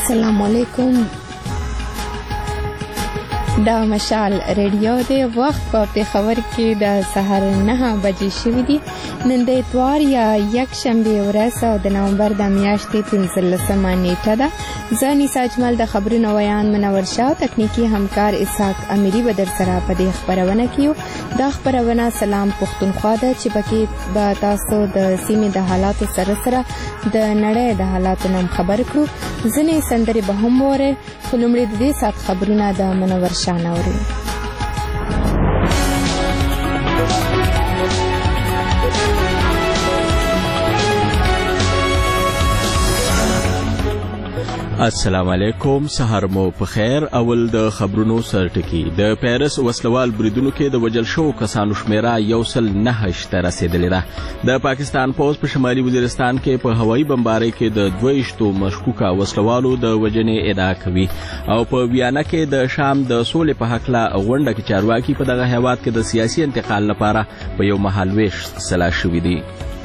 السلام علیکم. دا مشال ریډیو دی. وخت په پېښور کې د سهار 9 بجې شوي دي. نن د اتوار یا یکشنبې ورځ او د نومبر د میاشتې 15 نیټه ده. زه نیسا اجمل د خبرونو ویان منور شاه او تکنیکي همکار اسحاق امیري به در سره په دې خپرونه کې یو. دا خپرونه سلام پښتونخوا ده چې پکې به تاسو د سیمې د حالاتو سره سره د نړۍ د حالاتو نم خبر کړو. ځینې سندرې به هم وورئ، خو لومړی د دې ساعت خبرونه د منور شاه نوري. السلام علیکم، سهار مو په خیر. اول د خبرونو سرټکی. د پیرس وسلوال بریدونو کې د وژل شوو کسانو شمیره 109 ته رسیدلې ده. د پاکستان پوځ په شمالي وزیرستان کې په هوایي بمبارۍ کې د 22 مشکوکه وسلوالو د وژنې ادعا کوي او په ویانا کې د شام د سولې په هکله غونډه کې چارواکي په دغه هیواد کې د سیاسي انتقال لپاره په یو مهالویش سلا شوي دي.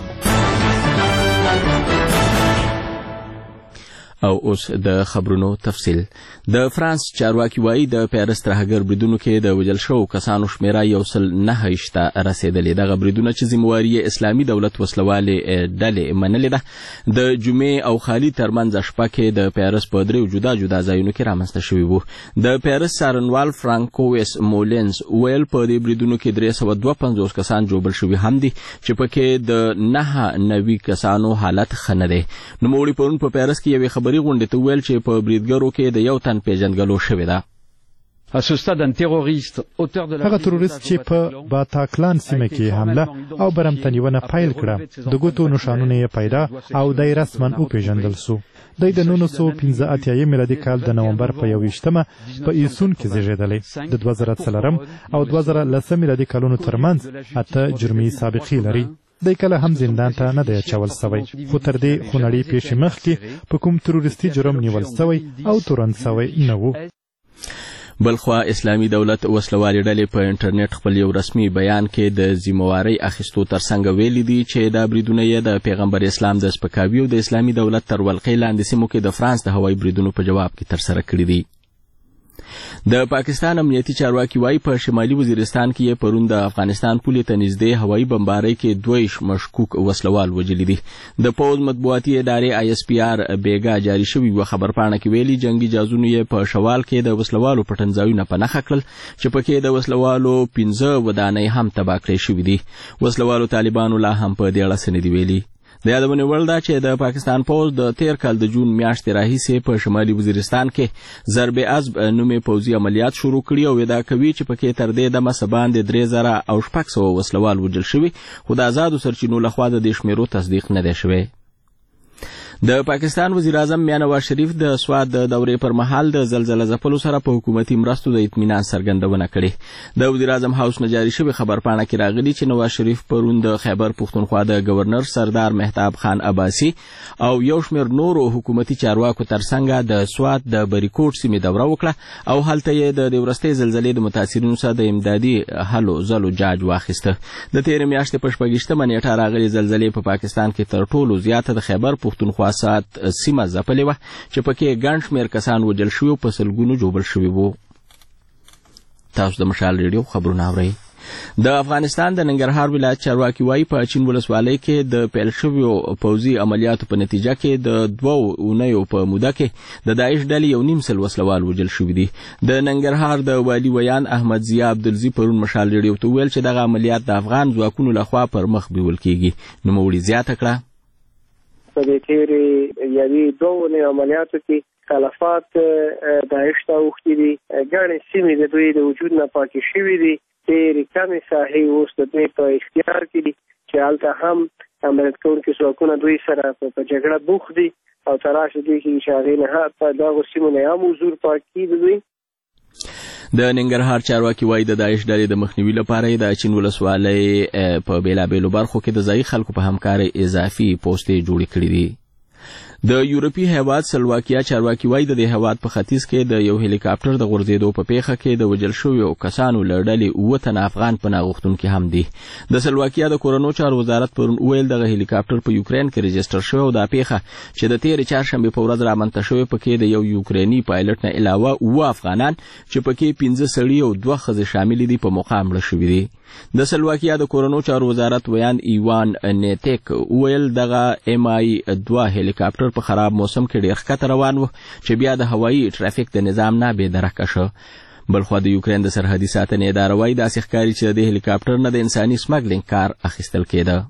او اوس د خبرونو تفصیل. د فرانس چارواکي وایي د پیرس ترهګر بریدونو کې د وژل شوو کسانو شمیره 109 ته رسیدلې. دغه بریدونه چې ذمهواري اسلامي دولت وسلوالې ډلې منلې ده، د جمعې او خالي ترمنځ شپه کې د پیرس په دریو جدا جدا ځایونو کې رامنځته شوي وو. د پیرس څارنوال فرانکویس مولینز ویل په دې بریدونو کې 352 کسان جوړ شوي هم دي چې پکې د 9 کسانو حالت ښه نه دی. نوموړي پرون په پیرس کې یوې خبري غونډې ته ویل چې په بریدګرو کې د یو تن پیژندګلو شوې ده. هغه تروریست چې په باتاکلان سیمه کې حمله او برمتنیونه پیل کړه، د ګوتو نشانونه یې پیدا او د رسما وپېژندل سو. د 1985 میلادي کال د نومبر په 21مه په ایسون کې زیږېدلی. د 2004 او 2010 میلادي کالونو ترمنځ 8 جرمي سابقې لري. د کله هم زندان ته نه دی اچول سوی، خو تر دې خونړۍ پیښې مخکې په کوم تروریستي جرم نیول سوی او تورن سوی نه و. بلخوا اسلامي دولت وسلوالې ډلې په انټرنیټ خپل یو رسمي بیان کې د ذمهوارۍ اخیستو ترڅنګ ویلي دي چې دا بریدونه یې د پیغمبر اسلام د سپکاوي او د اسلامي دولت تر ولقې لاندې سیمو کې د فرانس د هوایي بریدونو په جواب کې ترسره کړي دي. د پاکستان امنیتي چارواکي وایي په شمالي وزیرستان کې یې پرون د افغانستان پولې ته نږدې هوایي بمبارۍ کې 2 مشکوک وسلوال وژلي دي. د پوځ مطبوعاتي ادارې ISPR بیګا جاري شوي یوه خبرپاڼه کې ویلي جنگي جازونو یې په شوال کې د وسلوالو پټنځایونه په نښه کړل چې پکې د وسلوالو 15 ودانۍ هم تباه کړې شوي دي. وسلوالو طالبانو لا هم په دې اړه څه نه دي ویلي. د یادونې وړ ده چې د پاکستان پوځ د تیر کال د جون میاشتې راهیسې په شمالي وزیرستان کې ضرب عزب نومې پوځي عملیات شروع کړي او ادعا کوي چې پکې تر دې دمه څه باندې 3600 وسلوال وژل شوي، خو د آزادو سرچینو لخوا د دې شمیرو تصدیق نه دی شوی. د پاکستان وزیر اعظم میاں نواز شریف د سواد د دورې پر مهال د زلزله ځپلو سره په حکومتي مرستو د اطمینان څرګندونه کړې. د وزیر اعظم هاوس نه جاري شوې خبرپاڼه کې راغلي چې نواز شریف پرون د خیبر پښتونخوا د گورنر سردار مهتاب خان عباسي او یو شمېر نورو حکومتي چارواکو ترڅنګ د سواد د بریکوټ سیمې دوره وکړه او هلته یې د وروستۍ زلزلې د متاثرینو سره د امدادي هلو ځلو جاج واخیسته. د تېرې میاشتې په 26مه نیټه راغلې زلزلې په پاکستان کې تر ټولو زیاته د خیبر پښتونخوا سات سیمه ځپلې وه چې پکې ګڼ شمېر کسان وژل شوي او په سلګونو ژوبل شوي وو. تاسو د مشال ریډیو خبرونه اورئ. د افغانستان د ننګرهار ولایت چارواکي وایي په چین ولسوالۍ کې د پیل شویو پوځي عملیاتو په نتیجه کې د 2 اونیو په موده کې د داعش ډلې 1.5 وسلوال وژل شوي دي. د ننګرهار د والي ویان احمد ضیا عبدالزي پرون مشال ریډیو ته ویل چې دغه عملیات د افغان ځواکونو لخوا پر مخ بیول کیږي. نوموړي زیاته کړه په دې تېرې یوې 2 عملیاتو کې تلفات داعش ته اوښتي دي. ګڼې سیمې د دوی د وجود نه پاکې شوي دي. ډېرې کمې ساحې اوس د دوی په اختیار کې دي چې هلته هم عملیات کوونکي ځواکونه دوی سره په جګړه بوخت دي او تراشه دوی کې چې هغې نه په دغو سیمو نه هم حضور پاک کېږي دوی. د ننګرهار چارواکي وایي د داعش ډلې د مخنیوي لپاره د چین ولسوالۍ په بېلابېلو برخو کې د ځایي خلکو په همکارۍ اضافي پوستې جوړې کړې دي. د یورپی هیواد سلواکیا چارواکي وایي د دې هیواد په ختیځ کې د یو هلیکاپټر د غورځېدو په پیښه کې د وژل شویو کسانو له ډلې 7 تنه افغان پناه غوښتونکي هم دي. د سلواکیا د کورونو چارو وزارت پرون وویل دغه هلیکاپټر په یوکرين کې رجسټر شوی او دا پیښه چې د تېرې چهارشنبې په ورځ رامنځته شوې پکې د یو یوکریني پایلټ نه علاوه 7 افغانان چې پکې 15 سړي او 2 ښځې شامل دي په مقام مړه شوي دي. د سلواکیا د کورونو چارو وزارت ویان ایوان نیتیک ویل دغه MI-2 هلیکاپټر په خراب موسم کې ډېر ښکته روان و چې بیا د هوایي ټرافیک د نظام نه بې درکه شو. بلخوا د یوکرين د سرحدي ساتنې اداره وایي داسې ښکاري چې د هلیکاپټر نه د انساني سمګلینګ کار اخیستل کېده.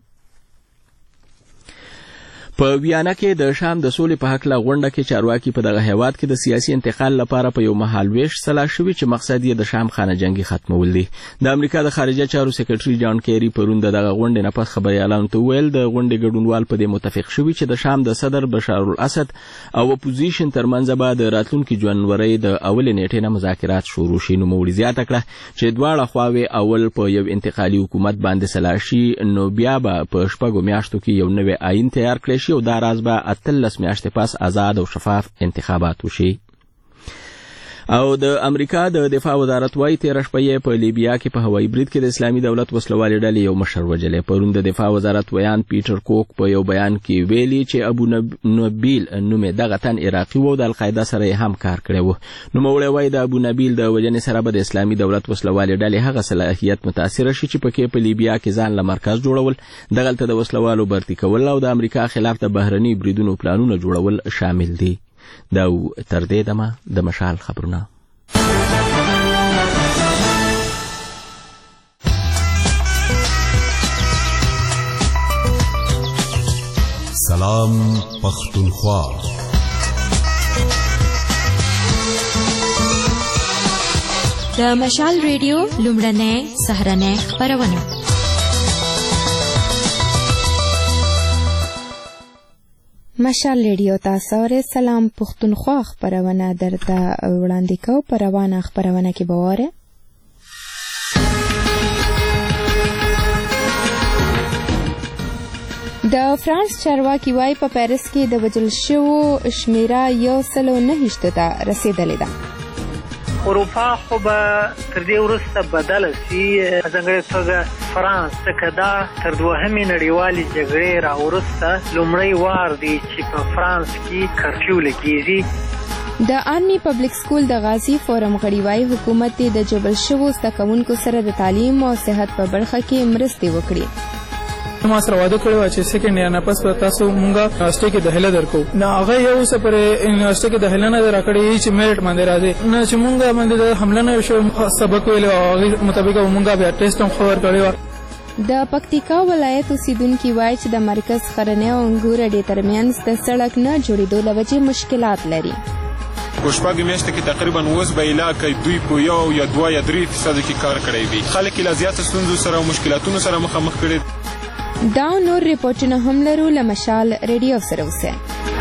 په ویانا کې د شام د سولې په حق لا غونډه کې چارواکي په دغه هیواد کې د سیاسي انتقال لپاره په یو مهال ویش سلا شوي چې مقصد یې د شام خانه جنگي ختمول دي. د امریکا د خارجه چارو سکرټري جان کیری پرون دغه غونډې نه پس خبري اعلان ته ویل د غونډې ګډونوال په دې متفق شوي چې د شام د صدر بشار الاسد او اپوزیشن ترمنځ به د راتلونکي جنوري د اول نیټې نه مذاکرات شروع شي. نو موړي زیاته کړه چې دواړه خواوې اول په یو انتقالي حکومت باندې سلا شي نو بیا به په شپږو میاشتو کې یو نوی آئین تیار کړي او دا راز به 18 میاشتې پس آزاد او شفاف انتخابات وشي. او د امریکا د دفاع وزارت وايي تېره شپه یې په لیبیا کې په هوایي برید کې د اسلامي دولت وسلوالې ډلې یو مشر وژلی. پرون د دفاع وزارت ویان پیټر کوک په یو بیان کې ویلي چې ابو نبیل نومې دغه تن عراقي و او د القاعده سره یې هم کار کړی و. نوموړی وايي د ابو نبیل د وژنې سره به د اسلامي دولت وسلوالې ډلې هغه صلاحیت متاثره شي چې پکې په لیبیا کې ځان له مرکز جوړول، دغلته د وسلوالو برتي کول او د امریکا خلاف د بهرني بریدونو پلانونه جوړول شامل دي. دا تر دې دمه د مشال خبرونه. سلام پختونخوا. د مشال ریډیو لومړنۍ سهارنۍ خپرونه. مشال ریډیو تاسو ر سلام پختونخوا خبرونه درته وړاندې کوو. په روانه خبرونه کې باوره د فرانس چارواکي وايي په پاریس کې د وژل شوو شمیره 109 ته رسیدلې ده. اروپا خو به تر دې وروسته بدله شي، ځانګړې توګه فرانس ځکه دا تر دوهمې نړیوالې جګړې راوروسته لومړی وار دی چې په فرانس کې کرفیو لګېږي. د آرمي پبلک سکول د غازی فورم غړي وايي حکومت د جبل شوو زده کوونکو سره د تعلیم او صحت په برخه کې مرستې وکړي. ما سره واده کړو چې سیکنډ یا نه پس تاسو مونږه یونیورسيټي کې داخله درکو. نه هغه یو څه پر یونیورسيټي کې داخله نه درکړې چې میرټ باندې راځي، نه چې مونږه باندې د حمله نه شو سبق ویل او مطابق مونږه بیا ټیسټ هم خبر کړو. د پکتیکا ولایت اوسیدونکو وايي چې د مرکز خرنه او انګور د ترمنځ د سړک نه جوړېدو لوجه مشکلات لري. کوشپاګ میاشته کې تقریبا اوس به علاقه دوی په یو یا 2 یا 3% کې کار کړی وي. خلک له زیات ستونزو سره او مشکلاتونو سره مخامخ کړي. دا نور ریپورټونه هم لرو. له مشال ریډیو سره اوسئ.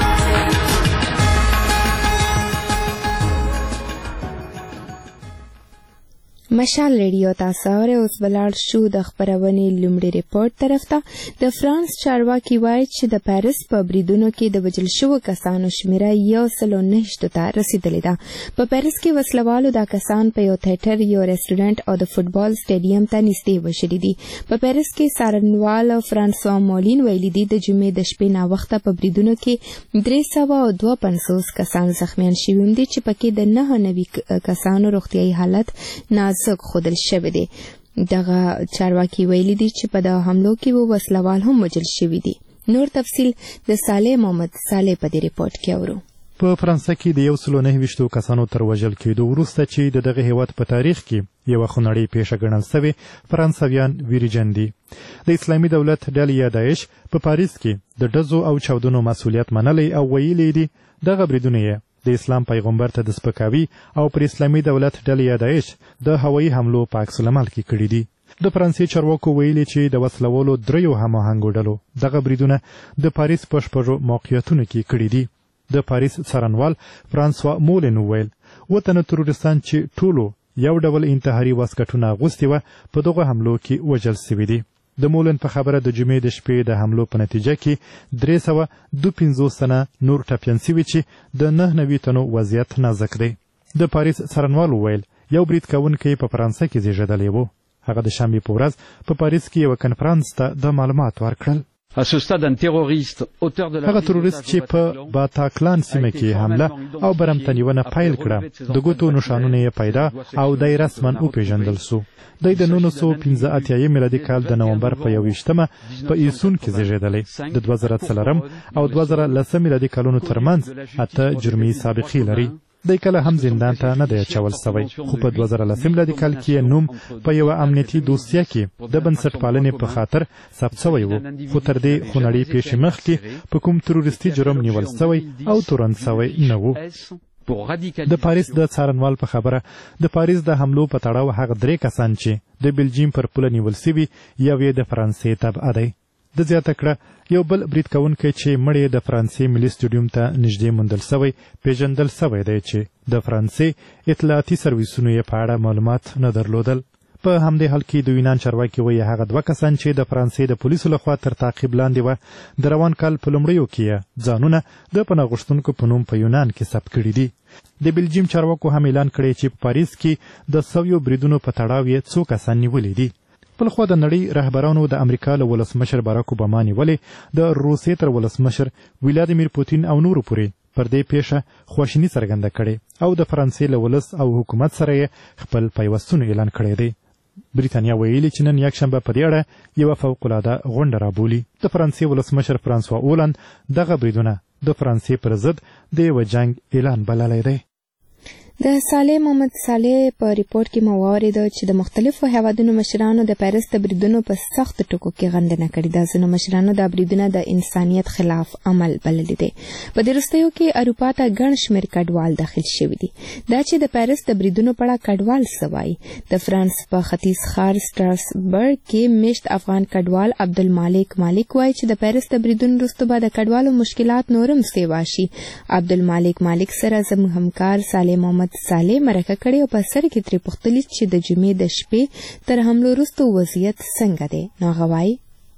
مشال ریډیو تاسو اورئ. اوس بلاړ شو د خبرونې لومړي ریپورت طرف ته. د فرانس چارواکي وایي چې د پاریس په بریدونو کې د وژل شوو کسانو شمیره 109 ته رسیدلې ده. په پاریس کې وسلوالو دا کسان په یو تیاتر، یو ریسټورانټ او د فوټبال سټیډیم ته نږدې وژلي دي. په پاریس کې څارنوال فرانسوا مولین ویلي دي د جمعې د شپې ناوخته په بریدونو کې 352 کسان زخمیان شوي دي چې پکې د 99 کسانو روغتیايي حالت نازک خودل شوی دی. دغه چارواکي ویلي دي چې په دغه حملو کې وسلوال هم وژل شوي دي. نور تفصیل د صالح محمد صالح په دې ریپورت کې اورو. په فرانسه کې د 109 کسانو تر وژل کېدو وروسته چې دغه هیواد په تاریخ کې یو خونړی پیښه ګڼل شوې، فرانسویان ویریجن دي. د اسلامي دولت ډلې یا داعش په پاریس کې د ډزو او چاودنو مسؤلیت منلی او ویلي دي دغه بریدونه د اسلام پیغمبر ته د سپکاوي او پر اسلامي دولت ډلې یا داعش د هوایي حملو په عکس العمل کې کړي دي. د فرانسې چارواکو ویلي چې د وسلوالو 3 هماهنګو ډلو دغه بریدونه د پاریس په شپږو موقعیتونو کې کړي دي. د پاریس څارنوال فرانسوا مولین ویل 7 تروریستان چې ټولو یو ډول انتحاري واسکټونه اغوستي و په دغه حملو کې وژل شوي دي. د مولن په خبره د جمعې د شپې د حملو په نتیجه کې 352 تنه نور ټپیان شوي چې د 99 تنو وضعیت نازک دی. د پاریس څارنوال وویل یو برید کوونکی په فرانسه کې زیږېدلی و. هغه د شنبې په ورځ په پاریس کې یو کنفرانس ته د معلومات ورکړل. هغه تروریست چې په باتاکلان سیمه کې حمله او برمتنیونه پیل کړه د ګوتو نشانونه یې پیدا او د رسما وپېژندل سو. د 1985 میلادي کال د نومبر په 21مه په ایسون کې زیږېدلی. د 2004 او 2010 میلادي کالونو ترمنځ 8 جرمي سابقې لري. د کله هم زندان ته نه دی اچول سوی، خو په 2010 میلادي کال کې نوم په یو امنیتي دوسیه کې د بنسټپالنې په خاطر ثبت سوی و، خو تر دې خونړۍ پیښې مخکې په کوم تروریستي جرم نیول سوی او تورن سوی نه و. د پاریس د څارنوال په خبره د پاریس د حملو په تړاو هغه 3 کسان چې د بلجیم پر پوله نیول سوي یو یې د فرانسې تبعه دی. د زیاته کړه یو بل برید کوونکی چې مړی د فرانسې ملي سټیډیوم ته نږدې موندل سوی پیژندل سوی دی چې د فرانسې اطلاعاتي سرویسونو یې په اړه معلومات نه درلودل. په همدې حال کې د یونان چارواکي وایي هغه 2 کسان چې د فرانسې د پولیسو لخوا تر تعقیب لاندې وه د روان کال په لومړیو کې ځانونه د پناه غوښتونکو په نوم په یونان کې ثبت کړي دي. د بلجیم چارواکو هم اعلان کړی چې په پاریس کې د 100 بریدونو په تړاو یې 2 کسان نیولي دي. بلخوا د نړۍ رهبرانو د امریکا له ولسمشر باراک اوباما نیولې د روسیې تر ولسمشر ولادیمیر پوتین او نورو پورې پر دې پیښه خواشیني څرګنده کړې او د فرانسې له ولس او حکومت سره یې خپل پیوستون اعلان کړی دی. بریتانیا ویلي چې نن یکشنبه په دې اړه یوه فوقالعاده غونډه رابولي. د فرانسې ولسمشر فرانسوا اولند دغه بریدونه د فرانسې پر ضد د یوه جنګ اعلان بللی دی. د صالح محمد صالح په ریپورت کې مو واورېده چې د مختلفو هیوادونو مشرانو د پیرس د بریدونو په سخت ټکو کې غندنه کړې ده. ځینو مشرانو دا بریدونه د انسانیت خلاف عمل بللي دي. په دې وروستیو کې اروپا ته ګڼ شمېر کډوال داخل شوي دي. دا چې د پیرس د بریدونو په اړه کډوال څه وایي. د فرانس په ختیځ ښار سټراسبرګ کې میشت افغان کډوال عبدالمالک مالک وایي چې د پیرس د بریدونو وروسته به د کډوالو مشکلات نورم سیوا شي. عبدالمالک مالک سره زموږ همکار صالح محمد صالح مرکه کړې او په سر کې ترې پوښتلي چې د جمعې د شپې تر حملو وروسته وضعیت څنګه دی. نو هغه وایي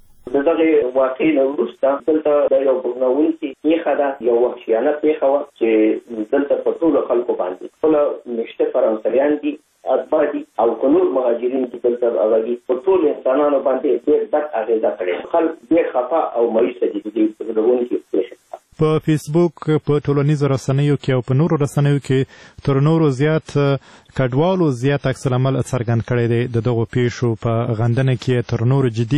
د دغه واقعې نه وروسته دلته د یو بغناوونکي پیښه ده، یو وحشیانه پیښه وه چې دلته په ټولو خلکو باندې خپله مشته فرانسویان دي، اتباع دي او که نور مهاجرین دي دلته هغه دي، په ټولو انسانانو باندې ډېر بد اغېزه کړې. خلک ډېر خفه او مایوسه دي د دې بغناوونکي پیښې. په فیسبوک په ټولنیزو رسنیو کې او په نورو رسنیو کې تر نورو زیات کډوالو زیات عکس العمل څرګند کړی دی. د دغو پیښو په غندنه کې تر نورو جدي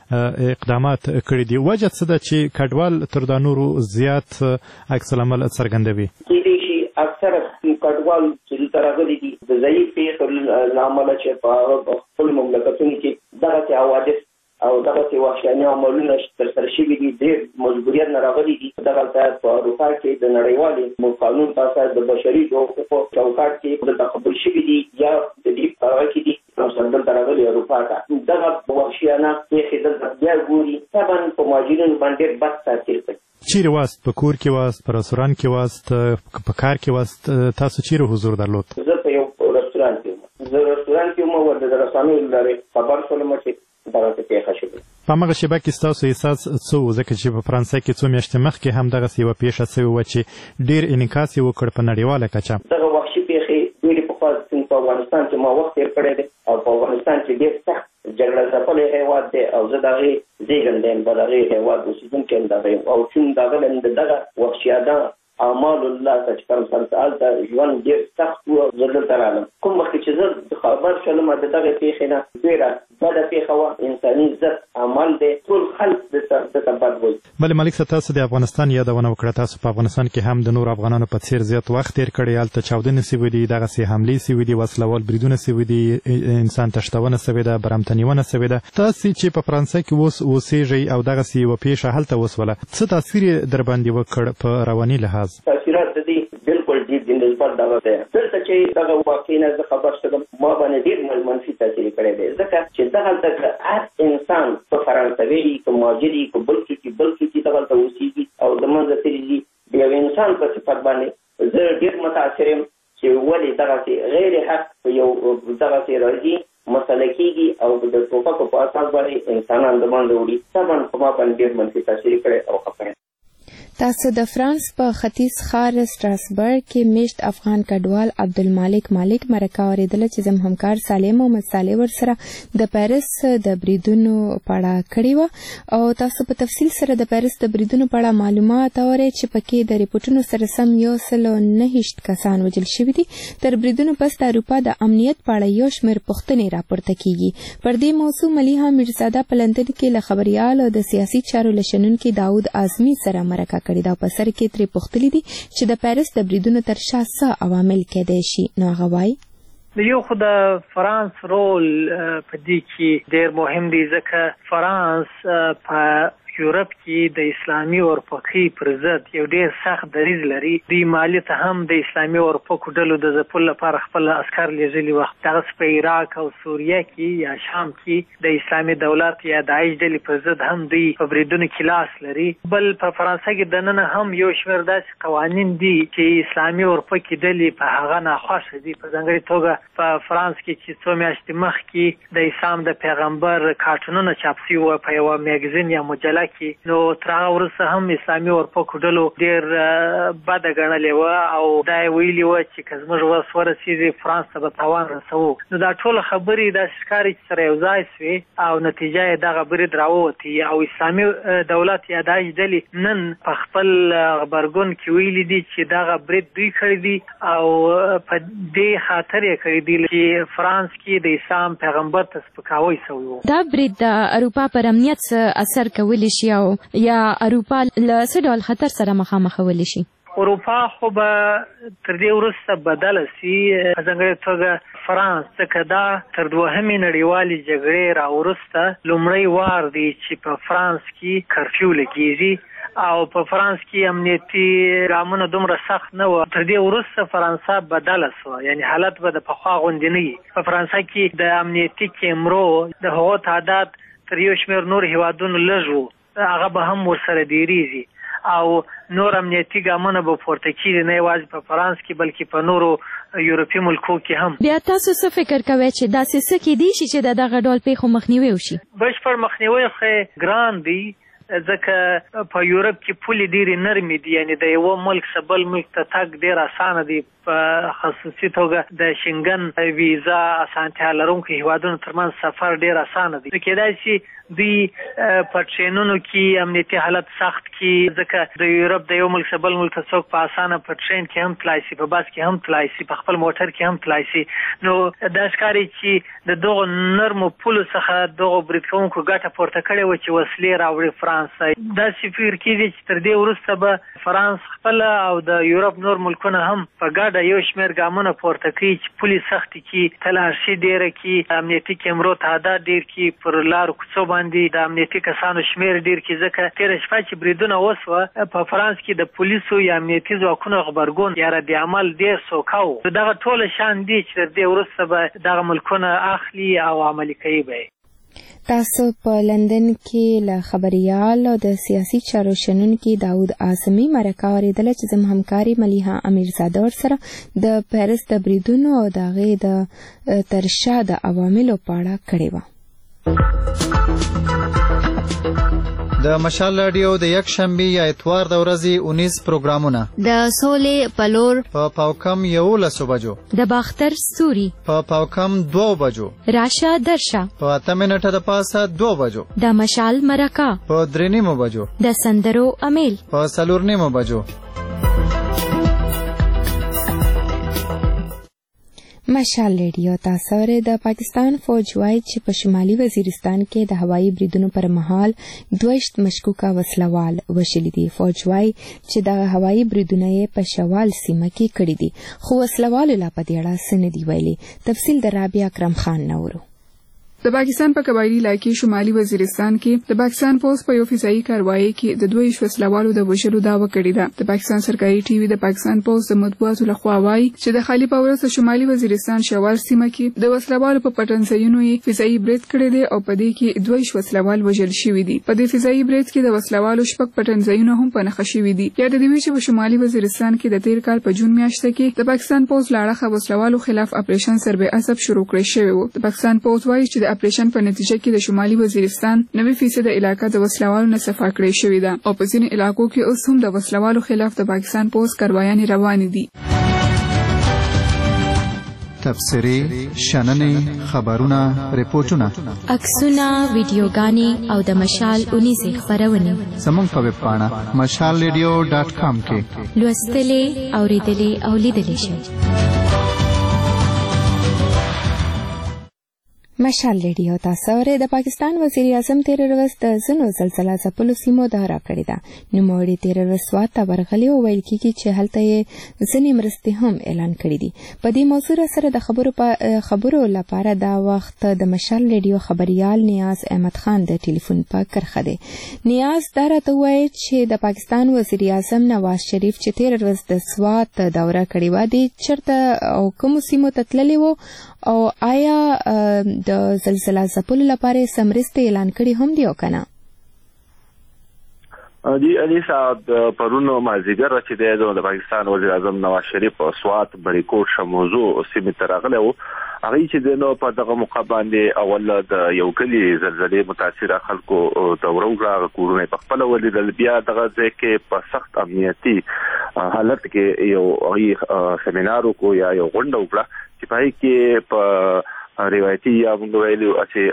اقدامات کړي دي. وجه څه ده چې کډوال تر دا نورو زیات عکس العمل څرګندوي؟ کېدای شي اکثره کډوال چې دلته راغلي دي د ضعیف پیښو له امله چې په خپلو مملکتونو کې دغسې حوادث او دغسې وحشیانه عملونه ترسره شوي دي، ډېر مجبوریت نه راغلي دي. دغلته په اروپا کې د نړیوالې قانون په اساس د بشري حقوقو چوکاټ کې دلته قبول شوي دي یا د دې په هغه کې دي او دلته راغلي اروپا ته دغه وحشیانه پیښې دلته بیا ګوري. طبعا په مهاجرینو باندې ډېر بد تاثیر کوي. چیرې واست؟ په کور کې واست؟ په رستورانت کې واست؟ په کار کې واست؟ تاسو چیرې حضور درلود؟ زه په یو رستورانت کې وم. زه رستورانت کې وم او د رسنیو له لارې خبر شولم چې دغسې پیښه شوې. په همغه شیبه کې ستاسو احساس څه و؟ ځکه چې په فرانسه کې څو میاشتې مخکې هم دغسې یوه پیښه سوې وه چې ډېر انعکاس یې وکړ په نړیواله کچه. دغه وحشي پیښې ډېرې پخوا په افغانستان کې ما وخت تېر کړی دی او په افغانستان کې ډېر سخت جګړه ځپلی هېواد دی او زه د هغې زېږنده یم، د هغې هېواد اوسېدونکی یم د هغه یم او چون د هغه یم د دغه وحشیانه اعمال الله ته چې فرانسه هلته ژوند ډېر سخت و. زه دلته رالم کوم وخت چې زه خبر شولم د دغې پیښې نه ډېره بده پیښه وه، انساني ضد عمل دی، ټول خلک دته بد وایي. بلې ملک صاحب تاسو د افغانستان یادونه وکړه. تاسو په افغانستان کې هم د نورو افغانانو په څېر زیات وخت تېر کړی. هلته چاودنې سوي دي، دغسې حملې سوي دي، وسلوال بریدونه سوي دي، انسان تښتونه سوې ده، برمتنیونه سوې ده. تاسې چې په فرانسه کې اوس اوسېږئ او دغسې یوه پیښه هلته وسوله، څه تاثیر یې در باندې وکړ په رواني لحاظ؟ تاثیرات د دې بالکل ډېر د نسبت دغه دی. دلته چې دغه واقعې نه زه خبر شوم ما باندې ډېر منفي تاثیر کړی دی، ځکه چې دغلته که هر انسان په فرانسوي وي که مهاجر وي که بل څوک دغلته اوسېږي او د منځه تللي دي د یو انسان په صفت باندې زه ډېر متاثر یم چې ولې دغسې غیر حق په یو دغسې راځي مسله کیږي او د ټوپکو په اساس باندې انسانان د باندې وړي طبعا په ما باندې ډېر منفي تاثیر کړی او خپه تاسو د فرانس په ختیځ ښار سټراسبرګ کې میشت افغان کډوال عبدالمالک مالک مرکه اوریدله چې زموږ همکار صالح محمد صالح ورسره د پیرس د بریدونو په اړه کړې وه او تاسو په تفصیل سره د پیرس د بریدونو په اړه معلومات اورئ چې پکې د ریپورټونو سره سم 109 کسان وژل شوي دي. تر بریدونو پس د اروپا د امنیت په اړه یو شمېر پوښتنې راپورته کیږي. پر دې موضوع ملیحه میرزاده په لندن کې له خبریال او د سیاسي چارو له شنونکي داود اعظمي سره مرکه کړې ده او په سر کې ترې پوښتلي دي چې د پیرس د بریدونو تر شا څه عوامل کېدای شي. نو هغه وایي یو خو د فرانس رول په دې کې ډېر مهم دی ځکه فرانس په یورپ کې د اسلامي اورپکۍ پر ضد یو ډېر سخت دریځ لري. دوی مالي ته هم د اسلامي اورپکو ډلو د ځپلو لپاره خپل عسکر لیږلي وخت دغه په عراق او سوریه کې یا شام کې د اسلامي دولت یا داعش ډلې پر ضد هم دوی په بریدونو کې لاس لري. بل په فرانسه کې دننه هم یو شمېر داسې قوانین دي چې اسلامي اورپکي ډلې په هغه ناخوښه دي. په ځانګړې توګه په فرانس کې چې څو میاشتې مخکې د اسلام د پیغمبر کارټونونه چاپ شوي وو په یوه میګزین یا مجله کې، نو تر هغه وروسته هم اسلامي اورپکو ډلو ډېر بده ګڼلې وه او دا یې ویلي وه چې که زموږ وس ورسېږي فرانس ته به تاوان رسوو. نو دا ټوله خبرې داسې ښکاري چې سره یو ځای سوې او نتیجه یې دغه برید راووتې او اسلامي دولت یا داعش ډلې نن په خپل غبرګون کې ویلي دي چې دغه برید دوی کړی دي او په دې خاطر یې کړی دي چې فرانس کې د اسلام پیغمبر ته سپکاوی سوی و. دا برید د اروپا پر امنیت اثر کولی شي او یا اروپا له څه ډول خطر سره مخامخ کولی شي؟ اروپا خو به تر دې وروسته بدله سي، په ځانګړې توګه فرانس، ځکه دا تر دوهمې نړیوالې جګړې راوروسته لومړی وار دی چې په فرانس کې کرفیو لګېږي او په فرانس کې امنیتي ګامونه دومره سخت نه وه. تر دې وروسته فرانسه بدله سوه، یعنې حالت به د پخوا غوندې نه وي. په فرانسه کې د امنیتي کیمرو د هغو تعداد تر یو شمېر نور هیوادونو لږ و، هغه به هم ورسره ډېرېږي او نور امنیتي ګامونه به پورته کېږي، نه یوازې په فرانس کې بلکې په نورو یورپي ملکو کې هم. بیا تاسو څه فکر کوئ چې داسې څه کیدی شي چې د دغه ډول پیښو مخنیوی وشي؟ بشپړ مخنیوی خو ګران دی، ځکه په یورپ کې پولې ډېرې نرمې دي، یعنې د یوه ملک څخه بل ملک ته تګ ډېر اسانه دی. په خصوصي توګه د شنګن ویزا اسانتیا لرونکو هیوادونو ترمنځ سفر ډېر اسانه دی. نو کېدای شي دوی په ټرینونو کې امنیتي حالت سخت کړي، ځکه د یورپ د یو ملک څخه بل ملک ته څوک په اسانه په ټرین کې هم تلای شي، په بس کې هم تلای شي، په خپل موټر کې هم تلای شي. نو دا ښکاري چې د دغو نرمو پولو څخه دغو برید کوونکو ګټه پورته کړې وه چې وسلې راوړي فرانس ته. داسې فکر کېږي چې تر دې وروسته به فرانس خپله او د یورپ نور ملکونه هم په ګډه یو شمېر ګامونه پورته کړي چې پولې سختې کړي، تلاشي ډېره کړي، امنیتي کیمرو تعداد ډېر کړي، پر لارو کوڅو باندې د امنیتي کسانو شمېر ډېر کړي. ځکه تېره شپه چې بریدونه وسوه په فرانس کې د پولیسو یا امنیتي ځواکونو غبرګون یا رد عمل ډېر سوکه و. دغه ټوله شان دي چې تر دې وروسته به دغه ملکونه اخلي او عملي کوي به. تاسو په لندن کې له خبریال او د سیاسي چارو شنونکي داود اعظمي مرکه اوریدله چې زموږ همکاري ملیحه امیرزاده ورسره د پیرس د بریدونو او د هغې د تر شا د عواملو په اړه کړې وه. د مشال رادیو د یک شنبه یا اتوار د ورځې 19 پروګرامونه د سولې پلور په پاوکم 11 بجو، د باختر ستوري په پاوکم 2 بجو، راشه درشه په 8 منټه د پاسه 2 بجو، د مشال مرکه په 3 بجو، د سندرو امیل په 4 بجو. مشال ریډیو تاسو ورې د پاکستان فوج وایي چې په شمالي وزیرستان کې د هوایي بریدونو پر مهال 22 مشکوکه وسلوال وژلي دي. فوج وایي چې د هوایي بریدونه یې په شوال سیمه کې کړي دي، خو وسلوالو لا په دې اړه څه نه دي ویلي. تفصیل د رابعه اکرم خان نورو. د پاکستان په قبایلی علاقې شمالي وزیرستان کې د پاکستان پولیس په یو فضایي کاروایی کې د 2 وسلوالو د وژلو دعوه کړې ده. د پاکستان سرکاري ټي وي د پاکستان پولیس د مطبوعاتو لخوا وایي چې د خالی پاورس شمالي وزیرستان شوال سیمه کې د وسلوالو په پټنځایونو یې فضایي برید کړی دی او په دې کې 2 وسلوال وژل شوي دي. په دې فضایي برید کې د وسلوالو شپږ پټنځایونه هم په نښه شوي دي. یاد دی چې په شمالي وزیرستان کې د تیر کال په جون میاشت کې د پاکستان پولیس لاړه وسلوالو خلاف اپریشن سربې عصب شروع کړی شوی و. د پاکستان پولیس وایي چې د اپریشن په نتیجه کې د شمالي وزیرستان 90% علاقه د وسلوالو نه صفا کړې شوې ده او په ځینې علاقو کې اوس هم د وسلوالو خلاف د پاکستان پولیس کاروایانې روانې دي. تفسیری شننې خبرونه ریپورتونه عکسونه ویډیوګانې او د مشال 19 خبرونه زموږ په ویب پاڼه mashalradio.com کې لوستلې اوریدلې او لیدلې شئ. مشال ریډیو تاسو د پاکستان وزیر اعظم تیر ورځ د زنو زلزلہ ځپلو سیمو دهرا کړې ده. نوموړي تیر ورځ سوات ته ورغلي او ویل کېږي چې هلته یې ځینې مرستې هم اعلان کړې دي. په دې موضوع سره د خبرو لپاره دا وخت د مشال ریډیو خبريال نیاز احمد خان د ټلیفون په کرخه دی. نیاز دا راته وایي چې د پاکستان وزیر اعظم نواز شریف چې تیر ورځ د سوات دوره کړې و دي چرته او کوم سیمو ته تللی و او آیا د زلزلہ ځپلو لپاره سمرستې اعلان کړي هم دی او کنه؟ دی علي صاحب پرونو مازیګر چې د پاکستان وزیر اعظم نواز شریف او سوات بریکوټ شموزو سیمه ترغله وو هغه چې د په دغه موقع باندې اول د یو کلی زلزلې متاثره خلکو دوره وغړه کورونه په خپل ولیدل بیا دغه ځکه په سخت امنیتي حالت کې یو سیمینار کو یا یو غونډه وکړه چې پای کې په روایتي یا موږ ویلو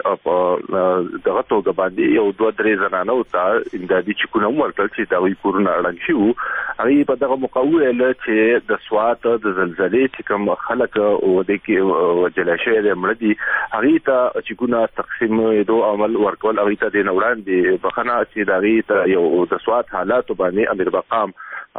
چې دغه توګه باندې یو 2-3 زنانه او ته امدادي چکونه ورکړل چې دا وی کورونه اړنګ شو. هغه په دغه مقاوله چې د سوات د زلزلې چې کوم خلک او د کې وجل شوی د مړدي هغه ته چکونه تقسیم دوه عمل ورکول هغه ته د نوران دي بخنه چې دا ته یو د سوات حالات باندې امیر مقام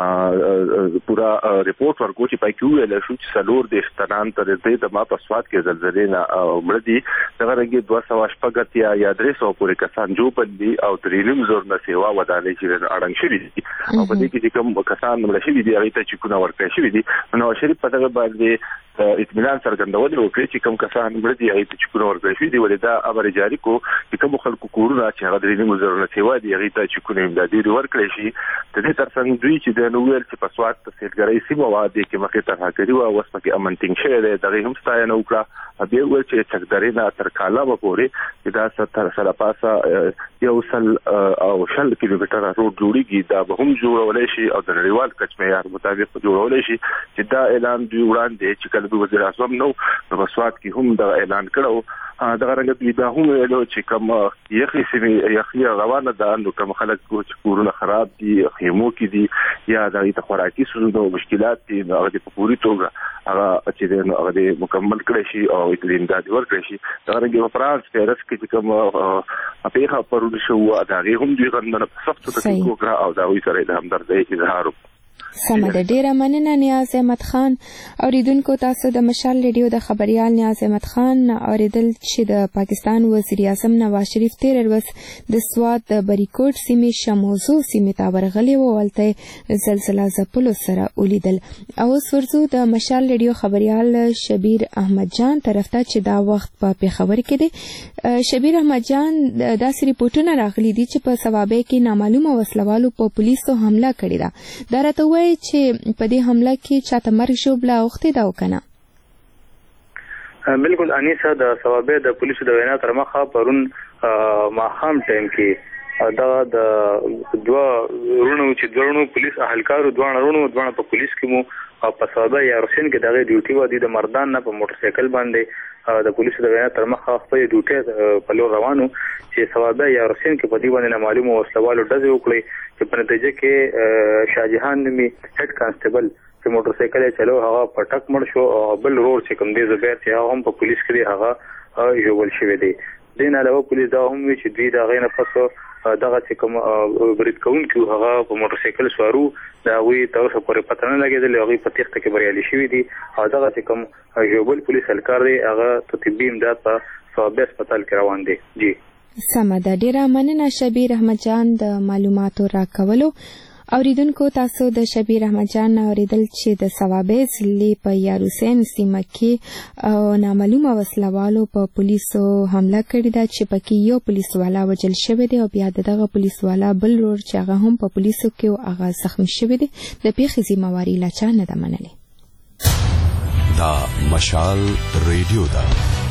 پورا ریپورت ورکو چې پای کې ویل شو چې سلور د استنان تر دې د ما په سوات کې زلزلې نه مړدي دغه رنګي 280 یا 300 پورې کسان جو بندي او 3.5 زور نه سیوا ودانې چې اړنګ شوي دي او په دې کې کوم کسان مړ شوي دي هغه ته چې کو ورکړي شوي دي. نو شریف په دغه باندې اطمینان څرګندول وکړي چې کوم کسان مړ دي هغه ته چې کو ورکړي شوي دي ولدا امر جاری کو چې کوم خلکو کورونه چې هغه 3.5 زور نه سیوا دي هغه ته چې کو امدادي ورکړي شي. د دې ترڅنګ دوی چې د نوویل چې په سوات ته سیلګرۍ سیمه واده کې مخې ته راکړي او اوس پکې امن ټینګ شوی دی دغه هم ستاینه وکړه. بیا ول چې چکدارې نه تر کاله پورې دا ستر سره پاسه یو سل او شل کیلومتره روډ جوړیږي دا به هم جوړول شي او د نړیوال کچ معیار مطابق جوړول شي چې دا اعلان دی وړاندې چې کله د وزیر اعظم نو په سوات کې هم دا اعلان کړو. دا رنګ دی دا هم ویلو چې کوم یخي سیمه یخي روانه ده نو کوم خلک چې کورونه خراب دي خیمو کې دي یا د خوراکي ستونزو مشکلات دي هغه په پوری توګه هغه چې هغه مکمل کړي شي او د امداد ورکړي شي. دا رنګ په فرانس پیرس کې کوم اپیخه پرول شو دا هم دوی غندنه په سخت تکلیف او دا وی سره د همدردۍ اظهار. سمه ده ډیره مننه نیاز احمد خان. اوریدونکو تاسو د مشال ریډیو د خبريال نیاز احمد خان اوریدل چې د پاکستان وزیر اعظم نواز شریف تیر ورځ د سوات د بریکوټ سیمې شموزو سیمې ته ورغلي و ولته زلزلہ ځپلو سره ولیدل. او اوس ورځو د مشال ریډیو خبريال شبیر احمد جان طرف ته چې دا وخت په پیښور کې دی. شبیر احمد جان داسې ریپورتونه راغلي دي چې په ثوابه کې نامعلومه وسلوالو په پولیسو حمله کړې ده. دا راته وایي چې په دې حمله کې چاته مرګ ژوبله اوختې ده او کنه؟ بالکل انیسه د ثوابه د پولیسو د وینا تر مخه پرون ماښام ټایم کې دا د دوه ورونو چې دوه پولیس اهلکارو دوه په پولیس کې مو په ثوابه یا رسین کې دغه ډیوټي و دي د مردان نه په موټر سایکل باندې د پولیسو د وینا تر مخه خپل ډیوټي په لور روانو چې ثوابه یا رسین کې په دې باندې معلومه وسلوالو ډزې وکړي چې په نتیجه کې شاهجهان نومي هډ کانسټیبل چې موټر سایکل چلو هغه پټک مړ شو او بل رور چې کوم دی زبیر چې هغه هم په پولیس کې هغه ژوبل شوی دی. دین علاوه پولیس دا هم چې دوی دا غینه پس دغه چې کوم برید کوونکي هغه په موټر سایکل سوارو دا وی تاسو پورې پته نه لګیدل هغه په تخته کې بریالي شوی دي او دغه چې کوم ژوبل پولیس هلکار دی هغه طبي امداد په صوابه هسپتال کې روان دي. جی سمه ده، ډیره مننه شبیر احمد جان د معلوماتو راکولو. اوریدونکو تاسو د شبیر احمد جان اوریدل چې د ثوابه ضلع په یاروسین سیمه کې او نامعلومه وسلوالو په پولیسو حمله کړې ده چې پکې یو پولیس والا وژل شوی دی او بیا دغه پولیس والا بل ورور چې هغه هم په پولیسو کې او هغه زخمی شوی دی. د پیښې ذمہواری لا چا نه ده منلې. دا مشال ریډیو ده.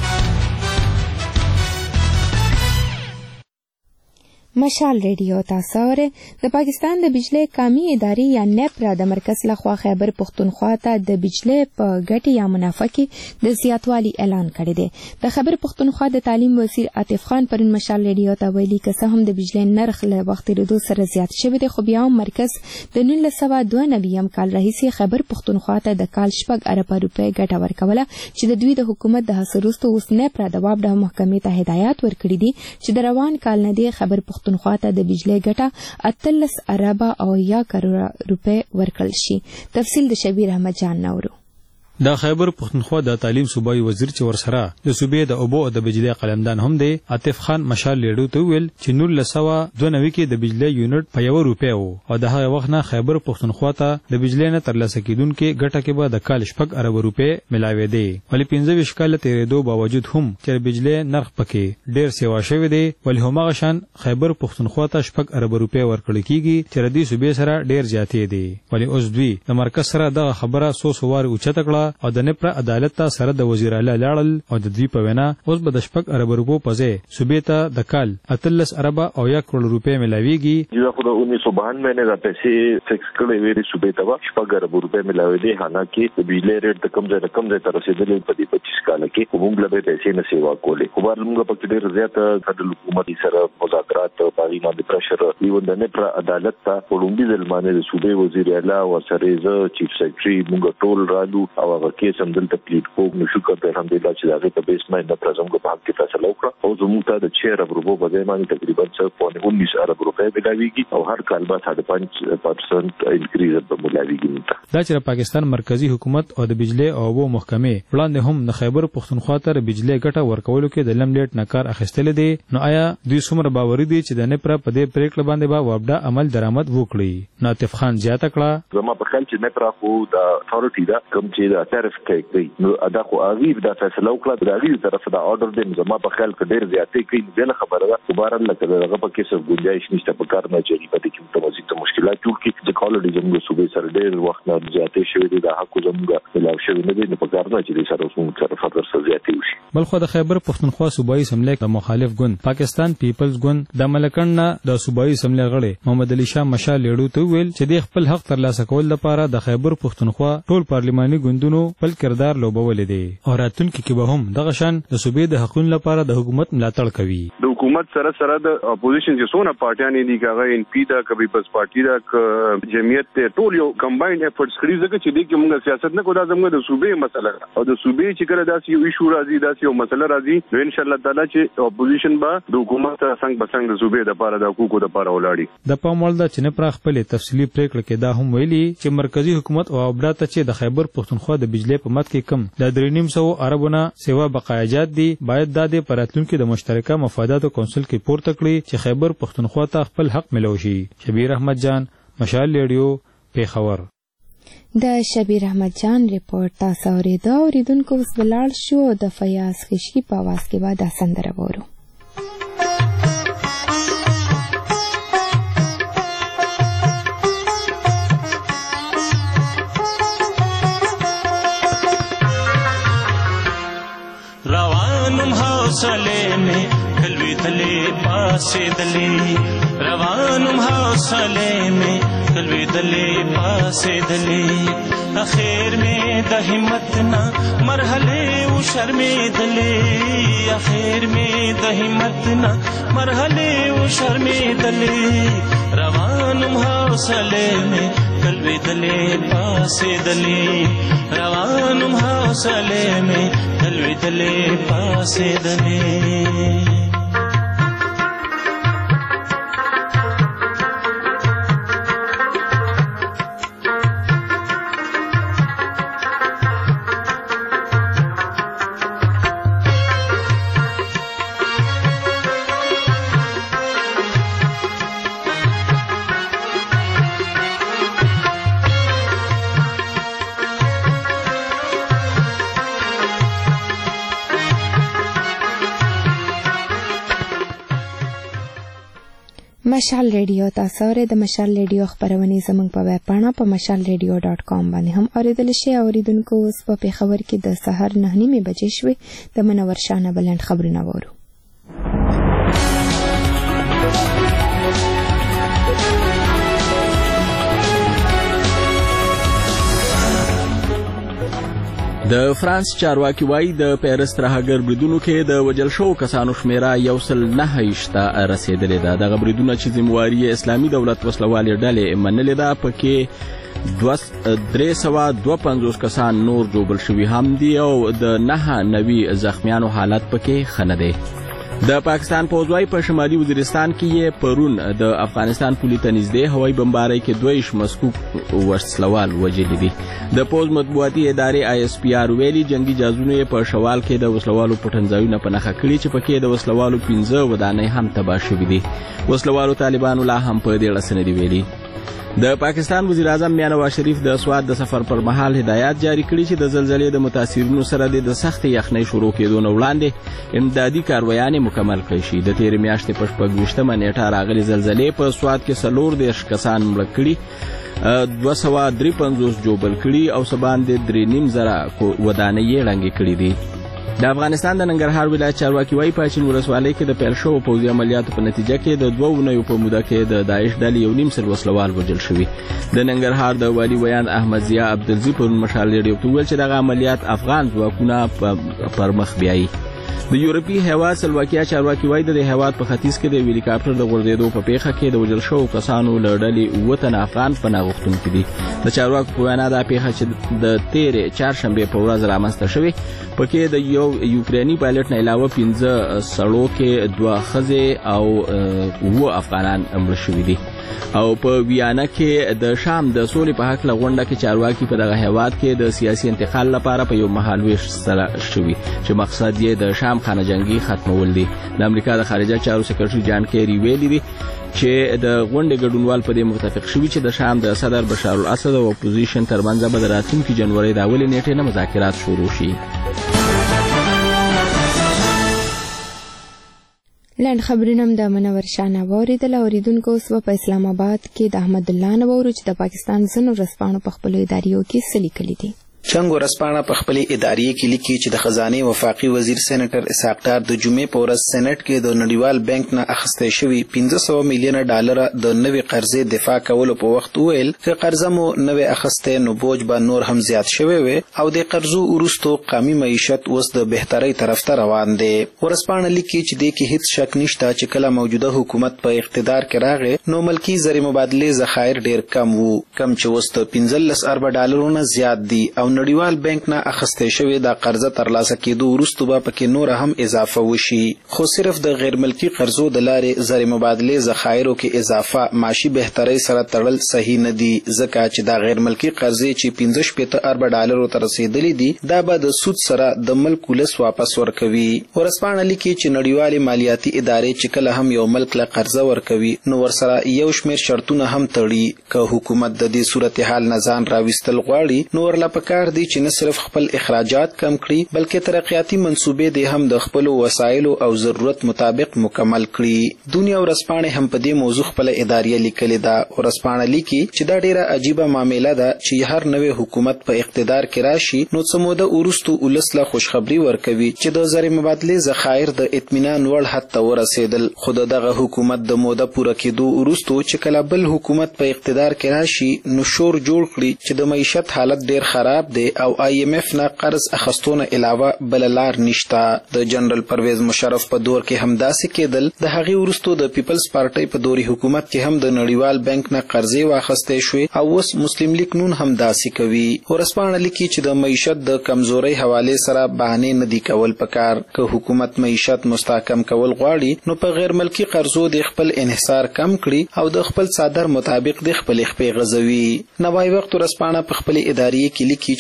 مشال ریډیو تاسو اورئ. د پاکستان د بجلی قومي ادارې یا نیپرا د مرکز لخوا خیبر پختونخوا ته د بجلی په ګټې یا منافع کې د زیاتوالي اعلان کړی دی. د خیبر پختونخوا د تعلیم وزیر عاطف خان پرون مشال ریډیو ته ویلي که څه هم د بجلی نرخ له وخت تېرېدو سره زیات شوی دی خو بیا هم مرکز د 1992 کال راهیسې خیبر پختونخوا ته د کال 6 اربه روپۍ ګټه ورکوله چې د دوی د حکومت د هڅو وروسته اوس نیپرا د وابډا محکمې ته هدایات ورکړي دي چې د روان کال نه دی خیبر پختونخوا ته د بجلی ګټه 18 اربه او 1 کروڑه روپۍ ورکړل شي. تفصیل د شبیر احمد جان نورو. د خیبر پختونخوا د تعلیم صوبایي وزیر چې ورسره د صوبې د اوبو او د بجلی قلمدان هم دی عاطف خان مشال لیډو ته ویل چې 1992 کې د بجلی یونټ په 1 روپۍ وو او د هغه وخت نه خیبر پختونخوا ته د بجلی نه ترلاسه کیدونکو ګټه کې به د کال 6 اربه روپۍ ملاوي دی ولې 15 کال تیرېدو باوجود هم چې بجلی نرخ پکې ډیر سیوا شوی دی ولې همغه شان خیبر پختونخوا ته 6 اربه روپۍ ورکړل کیږي چې ردی صوبې سره ډیر زیاتې دي ولې اوس دوی د مرکز سره د خبره سوسوار اوچته کړه او د نیپرا عدالت ته سره د وزیر اعلی لاړل او د دوی په وینا اوس به د 6 اربه روپو په ځای صوبې ته د کال 18 اربه او 1 کروڑ روپۍ ملاويږي. دا خو د 1992 نه د پیسې فکس کړې ویری صوبې ته 6 اربه روپۍ ملاوي دي حالانکه د بجلی ریټ د کم ځای تر رسیدلې په دې 25 کال کې موږ له پیسې نه سیوا کولې خو بار موږ په ډېر زیات فدرال حکومت سره مذاکرات باغی باندې پرشر یو د نیپرا عدالت ته وړاندې ځلمانه د صوبې وزیر اعلی او سره ز چیف سیکریټري موږ ټول رالو او هغه کې سمدل ته پلیټ کوو نو شکر ته الحمدلله چې هغه په بیس باندې پرځم کو په حق کې فیصله وکړه او زموږ ته د 6 ارب روپو په ځای باندې تقریبا 19 ارب روپۍ ملاويږي او هر کال به 5% انکریز به ملاويږي. دا چې پاکستان مرکزی حکومت او د بجلی او اوبو محکمې وړاندې هم د خیبر پختونخوا ته بجلی ګټه ورکولو کې د لملیټ نکار اخیستل دي نو آیا دوی څومره باوري دي چې د نیپرا په دې پریکړه باندې به وابډا عمل درآمد وکړي؟ عاطف خان زیاته کړه زما په خیال چې نیپرا خو د اتھارټي دا کوم چې د تعرف کوي نو ادا خو اغیب دا فیصله وکړه د اغیب طرف دا آرډر دی زما په خیال کې ډېر زیاتې کوي نه خبره ده خبره لکه دغه په کې څه گنجائش نشته په کار نه چې په دې کې متوازی مشکلات جوړ کړي چې کالډي زموږ صوبې سره ډېر وخت نه زیاتې شوې دي د حق زموږ ملاو شوی نه دی په کار نه چې سره زموږ سره فقر سره زیاتې وشي. بلخو د خیبر پختونخوا صوبایي اسمبلی د مخالف ګوند پاکستان پیپلز ګوند د ملکن د صوبایي اسمبلی غړي محمد علي شاه مشال لیډو ته ویل چې د خپل حق ترلاسه کول لپاره د خیبر پختونخوا ټول پارلماني ګوندونو خپل کردار لوبول دي او راتلونکي کې به هم دغه شان د صوبې د حقوقو لپاره د حکومت ملاتړ کوي. د حکومت سره د اپوزیشن چې څونه پارټیان دي کاغه ان پی دا کبي بس پارټي دا جمعیت ته ټول یو کمباینډ افورټس کړی ځکه چې د کې موږ سیاست نه کوو دا زموږ د صوبې مسله او د صوبې چې کله داسې یو ایشو راځي داسې یو مسله راځي نو ان شاء الله تعالی چې اپوزیشن به د حکومت سره څنګه بڅنګ د صوبې د لپاره د حقوقو لپاره ولاړی. د پاموړ د چنه پر خپل تفصیلی پریکړه کې دا هم ویلي چې مرکزی حکومت او وابډا ته چې د خیبر پختونخوا د بجلی په مت کې کم د 3.5 اربونه سیوا بقایجات دي باید د پراتلونکو د مشترکه مفاداتو کونسل کې پورته کړي چې خیبر پختونخوا ته خپل حق ملو شي. شبیر احمد جان مشال ریډیو پیښور. د شبیر احمد جان ریپورت تاسو اوریدونکو اوس بلال شو د فیاض خشکی په आवाज کې بعد سندره وورو. روانم حوصله میں کلوی دلے پاسے دلے روانم حوصله میں کلوی دلے پاسے دلے اخیر میں د ہمت نہ مرحلے او شرمے دلے اخیر میں د ہمت نہ مرحلے او شرمے دلے روانم حوصله میں کلوی دلے پاسے دلے روانم حوصله میں کلوی دلے پاسے دلے مشال ریډیو تاسو لري د مشال ریډیو خبرونه زموږ په ویب پاڼه په mashalradio.com باندې هم اوریدل شي. اوریدونکو اوس په خبر کې د سحر 9:30 بجې شوې د منور شانه بلند خبرونه وورو. د فرانس چارواکي وایي د پیرس ترهګر بریدونو کې د وجل شو کسانو شمیره 109 ته رسیدلې ده. دغه بریدونه چې ذمہواري اسلامي دولت وسلوالې ډلې منلې ده پکې 352 کسان نور جوړ شوي هم دي او د 9 زخمیانو حالت پکې ښه دی. د پاکستان پوځوي په شمالي وزیرستان کې یې پرون د افغانستان پولي ته نږدې هوایي بمبارۍ کې 2 مشکوک وسلوال وژلي دي. د پوځ مطبوعاتي ادارې ISPR ویلي جنگي جازونه په شوال کې د وسلوالو پټنځایونه په نښه کړي چې پکې د وسلوالو 15 ودانۍ هم تباه شوي دي. وسلوالو طالبانو لا هم په دې اړه څه نه دي ویلي. د پاکستان وزیر اعظم میاں نواز شریف د سواد د سفر پر مهال هدایت جاری کړي چې د زلزلې د متاثرینو سره د سخت یخنۍ شروع کېدو نه وړاندې امدادي کاروایانې مکمل کړي شي. د تیر میاشتې په 26مه نیټه راغلي زلزلې په سواد کې 4 کسان مړه کړي، 253 جوړ کړي او سباندې 3.5 زره ودانۍ ړنګې کړي دي. د افغانستان د ننګرهار ولایت چارواکي وایي په اچین ولسوالۍ کې د پیل شوو پوځي عملیاتو په نتیجه کې د 2 اونیو په موده کې د داعش ډلې 1.5 وسلوال وژل شوي. د ننګرهار د والي ویان احمد ضیا عبدالزی پر مشال ریډیو ته ویل چې دغه عملیات افغان ځواکونه پر مخ بیایي. د یورپي هیواد سلواکیا چارواکي وایي د هیواد په ختیځ کې د هلیکاپټر د غورځېدو په پیښه کې د وژل شوو کسانو له ډلې 9 تنه افغان پناه غوښتونکي دي. د چارواکو په وینا دا پیښه چې د تیرې چهارشنبې په ورځ رامنځته شوې پکې د یو یوکریني پایلټ نه علاوه 15 سړو کې 2 ښځې او 9 افغانان مړه شوي دي. او په ویانا کې د شام د سولې په حق لغونډه کې چارواکي په دغه هیواد کې د سیاسي انتقال لپاره په یو مهالويش سره شوي چې مقصد یې د شام خانه جنگي ختمول دي. د امریکا د خارجه چارو سکرټري جان کیری ویلي دي چې د غونډې ګډونوال په دې متفق شوي چې د شام د صدر بشار الاسد او اپوزیشن ترمنځ به د راتلونکي جنوري د اولې نیټې نه مذاکرات شروع شي. لاند خبرونه د منور شانه اوریدل. اوریدونکو اوس په اسلام آباد کې د احمد الله نوورو چې د پاکستان ځینو ورځپاڼو په خپلو اداریو کې څه لیکلي دي. چنګ ورځپاڼه په خپل ادارې کې لیکي چې د خزانه وفاقي وزیر سېنیټر اسحاق ډار د جمعې په ورځ سېنات کې د نړیوال بانک نه اخیستل شوی 500 میلیون ډالر د نوې قرضې دفاع کولو په وخت ویل چې قرضه مو نوې اخیسته نو بوج به نور هم زیات شوی وي او د قرضو ورستو قومي معیشت اوس د بهترۍ طرف ته روان دی. ورځپاڼه لیکي چې د کې هیڅ شک نشته چې کله موجوده حکومت په اقتدار کې راغی نو ملکی زر مبادله ذخایر ډیر کم وو، کم چې اوس د 15 ارب ډالرونو زیات دي او نړیوال بانک نه اخیستل شوی دا قرضه ترلاسه کېدو وروسته به پکې نور هم اضافه وشي. خو صرف د غیر ملکی قرضو د لارې زر مبادله ذخایرو کې اضافه معاشي بهترۍ سره تړل صحیح نه دي ځکه چې دا غیر ملکی قرضې چې 15 ارب ډالرو ته رسیدلې دي دا به د سود سره د ملک ولس واپس ورکوي. ورځپاڼه لیکي چې نړیوالې مالیاتي ادارې چې کله هم یو ملک له قرضه ورکوي نو ورسره یو شمېر شرطونه هم تړي. که حکومت د دې صورتحال نه ځان راوستل غواړي نو ورله پکار دي چې نه صرف خپل اخراجات کم کړي بلکې ترقیاتي منصوبې دې هم د خپل وسایلو او ضرورت مطابق مکمل کړي. دنیا ورځپاڼه هم په دې موضوع خپل ادارې لیکلې ده. ورځپاڼه لیکي چې دا ډیره عجیبه معاملې ده چې هر نوې حکومت په اقتدار کې راشي نو څه موده وروسته ولسله خوشخبری ورکوي چې د زر مبادله ذخایر د اطمینان وړ حد ته ورسېدل. خو دغه حکومت د موده پوره کېدو وروسته چې کله بل حکومت په اقتدار کې راشي نو شور جوړ کړي چې د معیشت حالت ډیر خراب دی او IMF نه قرض اخستونه علاوه بل لار نشته. د جنرال پرویز مشرف په دور کې هم داسې کېدل. د هغې وروسته د پیپلز پارټۍ په دوري حکومت کې هم د نړیوال بانک نه قرضې واخیستې شوې او اوس مسلم لیگ نون هم داسې کوي. ورځپاڼه لیکي چې د معیشت د کمزورۍ حواله سره بهانې نه دي کول پکار. که حکومت معیشت مستحکم کول غواړي نو په غیر ملکی قرضو د خپل انحصار کم کړي او د خپل صادر مطابق د خپل خپې غزوي. نوای وخت ورځپاڼه په خپل ادارې کې لیکي چې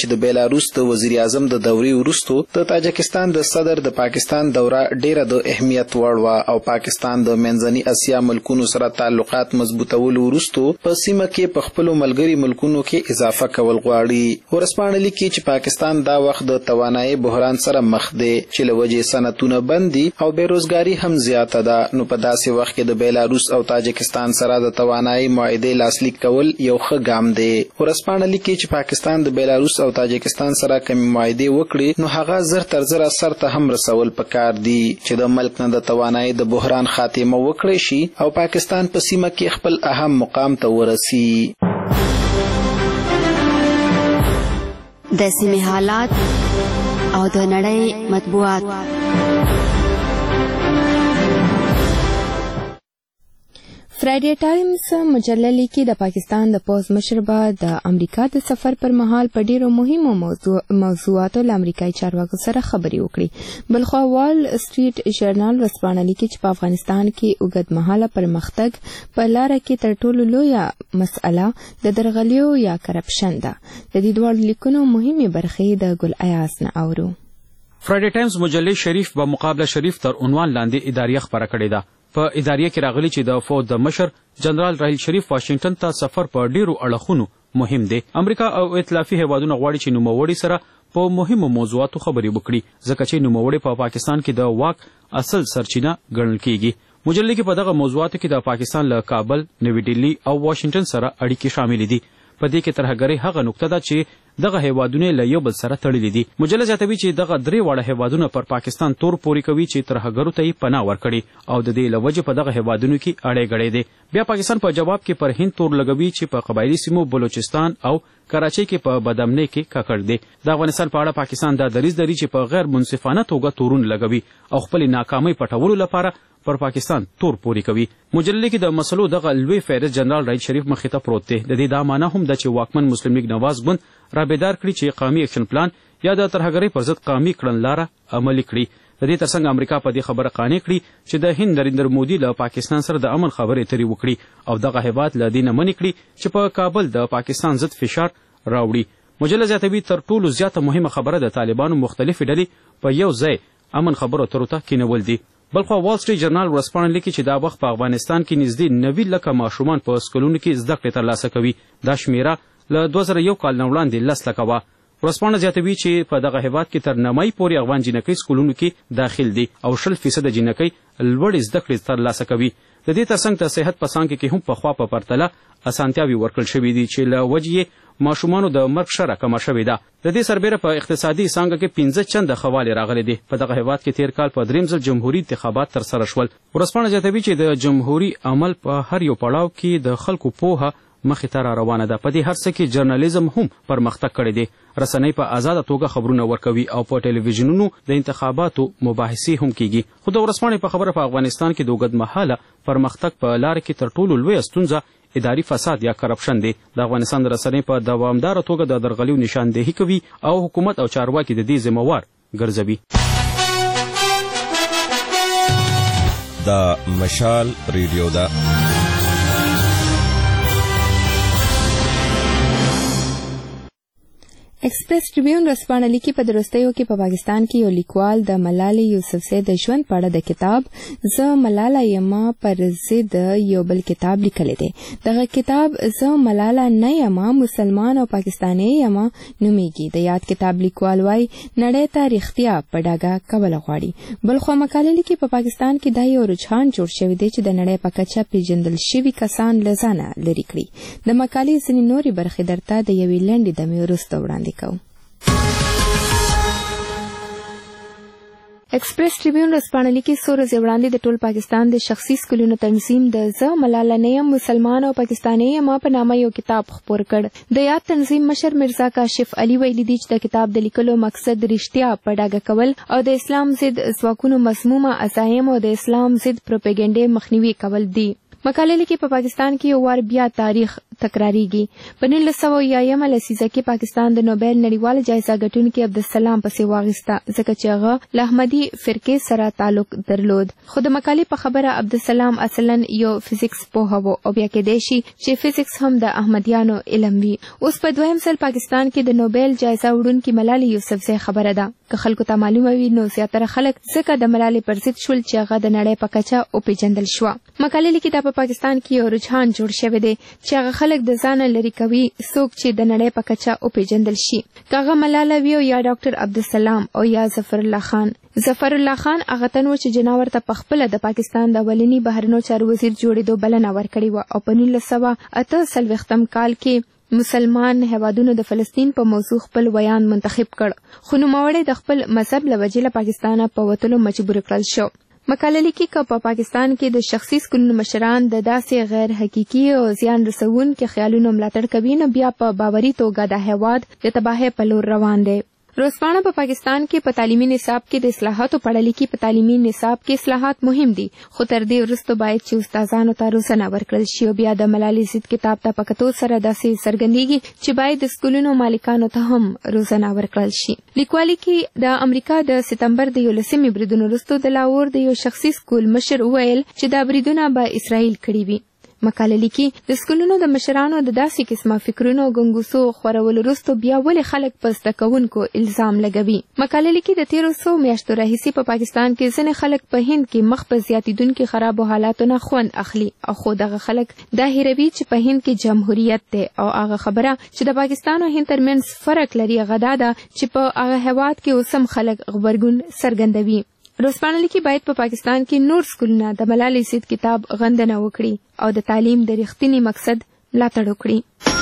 چې د بیلاروس د وزیر اعظم د دورې وروسته د تاجکستان د صدر د پاکستان دوره ډیره د اهمیت وړ وه او پاکستان د منځني اسیا ملکونو سره تعلقات مضبوطولو وروسته په سیمه کې په خپلو ملګري ملکونو کې اضافه کول غواړي. ورسپانه لیکي چې پاکستان دا وخت د توانایي بحران سره مخ دی چې له وجې صنعتونه بند دي او بیروزګاري هم زیاته ده. نو په داسې وخت کې د بیلاروس او تاجکستان سره د توانایي معاهدې لاسلیک کول یو ښه ګام دی. ورسپانه لیکي چې پاکستان د بیلاروس او تاجکستان سره کوم معاهدې وکړي نو هغه زر تر زره سر ته هم رسول پکار دي چې د ملک نه د توانایي د بحران خاتمه وکړي شي او پاکستان په سیمه کې خپل اهم مقام ته ورسي. د سیمې حالات او د نړۍ مطبوعات. فرایډي ټایمز مجله لیکي د پاکستان د پوز مشر به د امریکا د سفر پر مهال په ډیرو مهمو موضوعاتو له امریکایي چارواکو سره خبرې وکړي. بلخوا وال سټریټ ژورنال ورسپانه لیکي چې په افغانستان کې اوږدمهاله پرمختګ په لاره کې تر ټولو لویه مسئله د درغلیو یا کرپشن ده. د دې دواړو لیکونو مهمې برخې د ګل ایاز نه اورو. فرایډي ټایمز مجلې شریف به مقابله شریف تر عنوان لاندې اداریه خبره کړې ده. په اداریه کې راغلي چې د فوج د مشر جنرال راحیل شریف واشنگټن ته سفر په ډیرو اړخونو مهم دی. امریکا او ائتلافي هیوادونه غواړي چې نوموړي سره په مهمو موضوعاتو خبرې وکړي ځکه چې نوموړي په پاکستان کې د واک اصل سرچینه ګڼل کیږي. مجلې کې په دغه موضوعاتو کې د پاکستان له کابل، نوی ډیلی او واشنگټن سره اړیکې شامل دي. په دې کې ترهګرۍ هغه نقطه ده چې دغه هیوادونه له یو بل سره تړلي دي. مجله زیاتوي چې دغه درې واړه هیوادونه پر پاکستان تور پوري کوي چې ترهګرو ته یې پناه ورکړي او د دې له وجې په دغه هیوادونو کې اړې غړې دي. بیا پاکستان په جواب کې پر هند تور لګوي چې په قبایلي سیمو بلوچستان او کراچۍ کې په بدامنۍ کې ککړ دی. د افغانستان په اړه پاکستان دا دریځ لري چې په غیر منصفانه توګه تورون لګوي او خپل ناکامۍ پټولو لپاره پر پاکستان تور پوري کوي. مجلې کې د مسلو دغه لوی فهرست جنرال راحیل شریف مخې ته پروت دی. د دې دا معنی هم ده چې واکمن مسلم لیگ نواز ګوند را بیدار کړي چې قومي اکشن پلان یا د ترهګرۍ پر ضد قومي کړنلاره عملي کړي. د دې ترڅنګ امریکا په دې خبره قانع کړي چې د هند نریندر مودي له پاکستان سره د امن خبرې اترې وکړي او دغه هیواد له دې نه منع کړي چې په کابل د پاکستان ضد فشار راوړي. مجله زیاتوي تر ټولو زیاته مهمه خبره د طالبانو مختلفې ډلې په یو ځای امن خبرو اترو ته کینول دي. بلخوا وال سټریټ ژورنال ورسپانه لیکي چې دا وخت په افغانستان کې نږدې 90 لکه ماشومان په سکولونو کې زده کړې ترلاسه کوي. دا شمیره له 2001 کال نه وړاندې 10 لکه وه. ورسپانه زیاتوي چې په دغه هیواد کې تر نیمایي پورې افغان جینکۍ سکولونو کې داخل دي او 60% جینکۍ لوړې زده کړې ترلاسه کوي. د دې ترڅنګ د صحت په څانګه کې هم پخوا په پرتله اسانتیاوې ورکړل شوې دي چې له وجې ماشومانو د مرګ شره کمه شوې ده. د دې سربیره په اقتصادي څانګه کې 15 چنده ښه راغلي دي. په دغه هیواد کې تیر کال په دریم ځل جمهوري انتخابات ترسره شول. ورسپانه زیاتوي چې د جمهوري عمل په هر یو پړاو کې د خلکو پوهه مخې ته را روانه ده. په دې هر څه کې جرنالیزم هم پرمختګ کړی دی. رسنۍ په آزاده توګه خبرونه ورکوي او په ټلویزیونونو د انتخاباتو مباحثې هم کیږي. خو د ورسپانې په خبره په افغانستان کې د اوږدمهاله پرمختګ په لاره کې تر ټولو لویه ستونزه اداري فساد یا کرپشن دی. د افغانستان رسنۍ په دوامداره توګه د درغلیو نشاندهي کوي او حکومت او چارواکي د دې ذمہوار ګرځوي. د مشال ریډیو دا ایکسپریس ټریبیون ورسپانه لیکي په وروستیو کې په پاکستان کې یو لیکوال د ملالۍ یوسفزۍ د ژوند په اړه د کتاب زه ملاله یمه پر ضد یو بل کتاب لیکلی دی. دغه کتاب زه ملاله نه یمه مسلمان او پاکستانی یمه نومیږي. د یاد کتاب لیکوال وایي نړۍ ته رښتیا په ډاګه کول غواړي. بلخوا مقالې لیکي په پاکستان کې دا یو رجحان جوړ شوی دی چې د نړۍ په کچه پیژندل شوي کسان له ځانه لرې کړي. د مقالې ځینې نورې برخې درته د یوې لنډې دمې وروسته وړاندې کوم. ایکسپریس ټریبیون ورسپانه لیکي څو ورځې وړاندې د ټول پاکستان د شخصي سکولونو تنظیم د زه ملاله نه یم مسلمان او پاکستانی یم په نامه یو کتاب خپور کړ. د یاد تنظیم مشر مرزا کاشف علي ویلي دي چې د کتاب د لیکلو مقصد رښتیا په ډاګه کول او د اسلام ضد ځواکونو مسمومه عزایم او د اسلام ضد پروپاګاندا مخنیوي کول دي. مقالې لیکي په پاکستان کې یو وار بیا تاریخ تکراریږي. په 1900 لسیزه کې پاکستان د نوبل نړیوال جایزه ګټونکي عبدالسلام پسې واغسته ځکه چې هغه له احمدي فرقې سره تعلق درلود. خو د مقالې په خبره عبدالسلام اصلا یو فزیکس پوه و او بیا کېدای شي چې فزیکس هم د احمدیانو علم وي. اوس په دویم ځل پاکستان کې د نوبل جایزه وړونکي ملالۍ یوسفزۍ خبره ده. که خلکو ته معلومه وي نو زیاتره خلک ځکه د ملالۍ پر ضد شول چې هغه د نړۍ په کچه وپېژندل شوه. مقالې لیکي دا په پاکستان کې یو رجحان جوړ شوی دی چې هغه خلک د ځانه لرې کوي څوک چې د نړۍ په کچه وپېژندل شي. که هغه ملاله وي یا ډاکټر عبدالسلام او یا ظفر الله خان. ظفر الله خان هغه تن و چې جناور ته پخپله د پاکستان د اولني بهرنیو چارو وزیر جوړېدو بلنه ورکړې وه او په 1948 کال کې مسلمان هیوادونو د فلسطین په موضوع خپل بیان منتخب کړ. خو نوموړی د خپل مذهب له وجې له پاکستانه په وتلو مجبور کړل شو. مقاله لیکي که په پاکستان کې د شخصي سکولونو مشران د داسې غیر حقیقي او زیان رسونکي خیالونو ملاتړ کوي نو بیا په باوري توګه د هیواد د تباهۍ په لور روان دی. روزپاڼه په پاکستان کې په تعلیمي نصاب کې د اصلاحاتو په اړه لیکي. په تعلیمي نصاب کې اصلاحات مهم دي خو تر دې وروسته باید چې استادانو ته روزنه ورکړل شي او بیا د ملالۍ ضد کتاب ته په کتو سره داسې څرګندېږي چې باید د سکولونو مالکانو ته هم روزنه ورکړل شي. لیکوالي کې د امریکا د سپتمبر د 11 بریدونو وروسته د لاهور د یو شخصي سکول مشر وویل چې دا بریدونه به اسرائیل کړي وي. مقاله لیکي د سکولونو د مشرانو د داسې قسمه فکرونو ګنګوسو خورولو وروسته بیا ولې خلک په زده کوونکو الزام لګوي. مقاله لیکي د تیرو څو میاشتو راهیسې په پاکستان کې ځینې خلک په هند کې مخ په زیاتېدونکي خرابو حالاتو نه خوند اخلي او خو دغه خلک دا هیروي چې په هند کې جمهوریت دی او هغه خبره چې د پاکستان او هند ترمنځ فرق لري هغه دا ده چې په هغه هېواد کې اوس هم خلک غبرګون څرګندوي. روزپاڼه لیکي باید په پاکستان کې نور سکولونه د ملالۍ ضد کتاب غندنه وکړي او د تعلیم د رښتینی مقصد ملاتړ وکړي.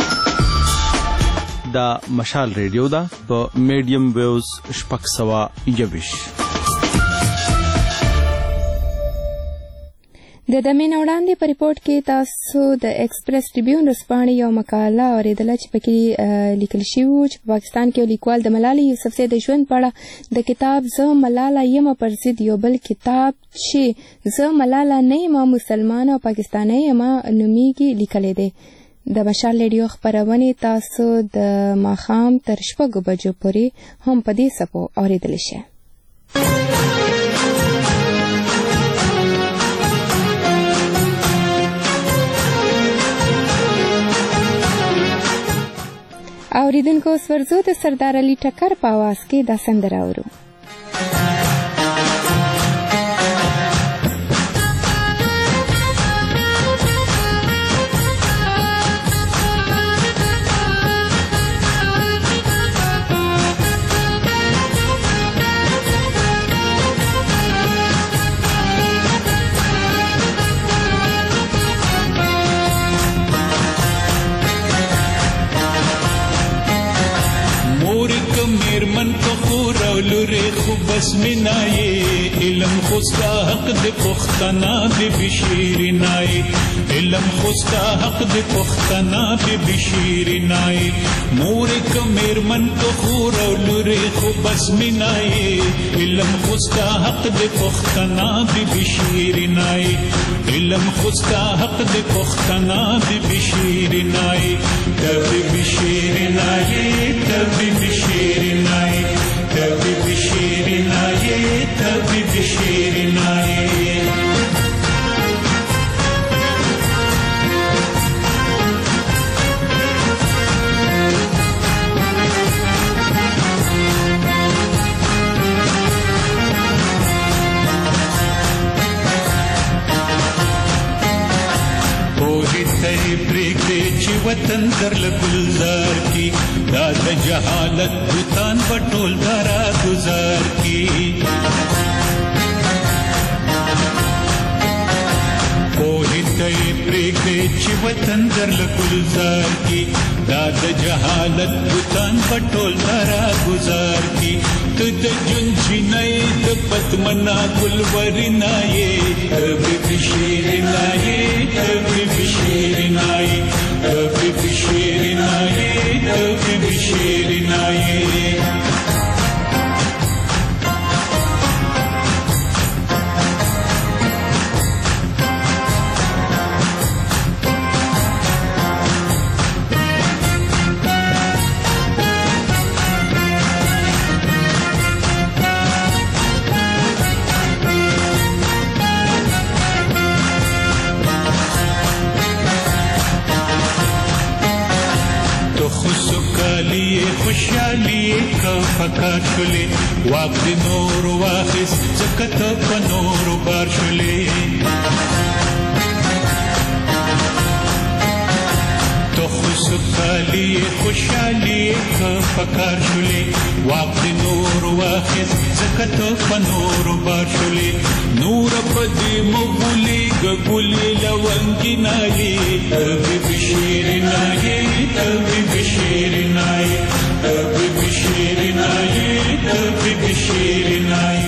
دا مشال ریډیو ده په میډیم ویوز 621. د دمې نه وړاندې په ریپورت کې تاسو د ایکسپریس ټریبیون ورځپاڼې یو مقاله اورېدله چې پکې لیکل شوي وو چې په پاکستان کې یو لیکوال د ملالۍ یوسفزۍ د ژوند په اړه د کتاب زه ملاله یمه پر ضد یو بل کتاب چې زه ملاله نه یم مسلمان او پاکستانی یم نومیږي لیکلی دی. د مشال ریډیو خپرونې تاسو د ماښام تر 6 بجو پورې هم په دې څپو اورېدلی شئ. اوریدونکو سورزو د سردار علي ټکر په आवाज کې دا سندره اورو. بس منائے علم خستا حق دے پختنا بے بشیر نائے علم خستا حق دے پختنا بے بشیر نائے مور کمیر من تو خور لورے خو بس منائے علم خستا حق دے پختنا بے بشیر نائے علم خستا حق دے پختنا بے بشیر نائے تب بشیر نائے تب بشیر نائے تب بشیر نائے تب بشیر نائے وطن در لگلزار کی داد جہالت بوتان بٹول دارا گزار کی کوہی تئی پریکے چی وطن در لگلزار کی داد جہالت بوتان بٹول دارا گزار کی تد جن جنائے دپت منا گلوری نائے کبھی بشیر نائے کبھی بشیر نائے کبھی بشیر نائے کبھی بشیر نائے خوشحالي کا فکر شولې واک د نور واخس زکت په نور بار شولې تو خوشحالي کا فکر شولې واک د نور واخس زکت په نور بار شولې نور په دې مغولي ګولې لونګي نالي تبي بشير نالي تبي بشير نالي تبي بشير نالي تبي بشير نالي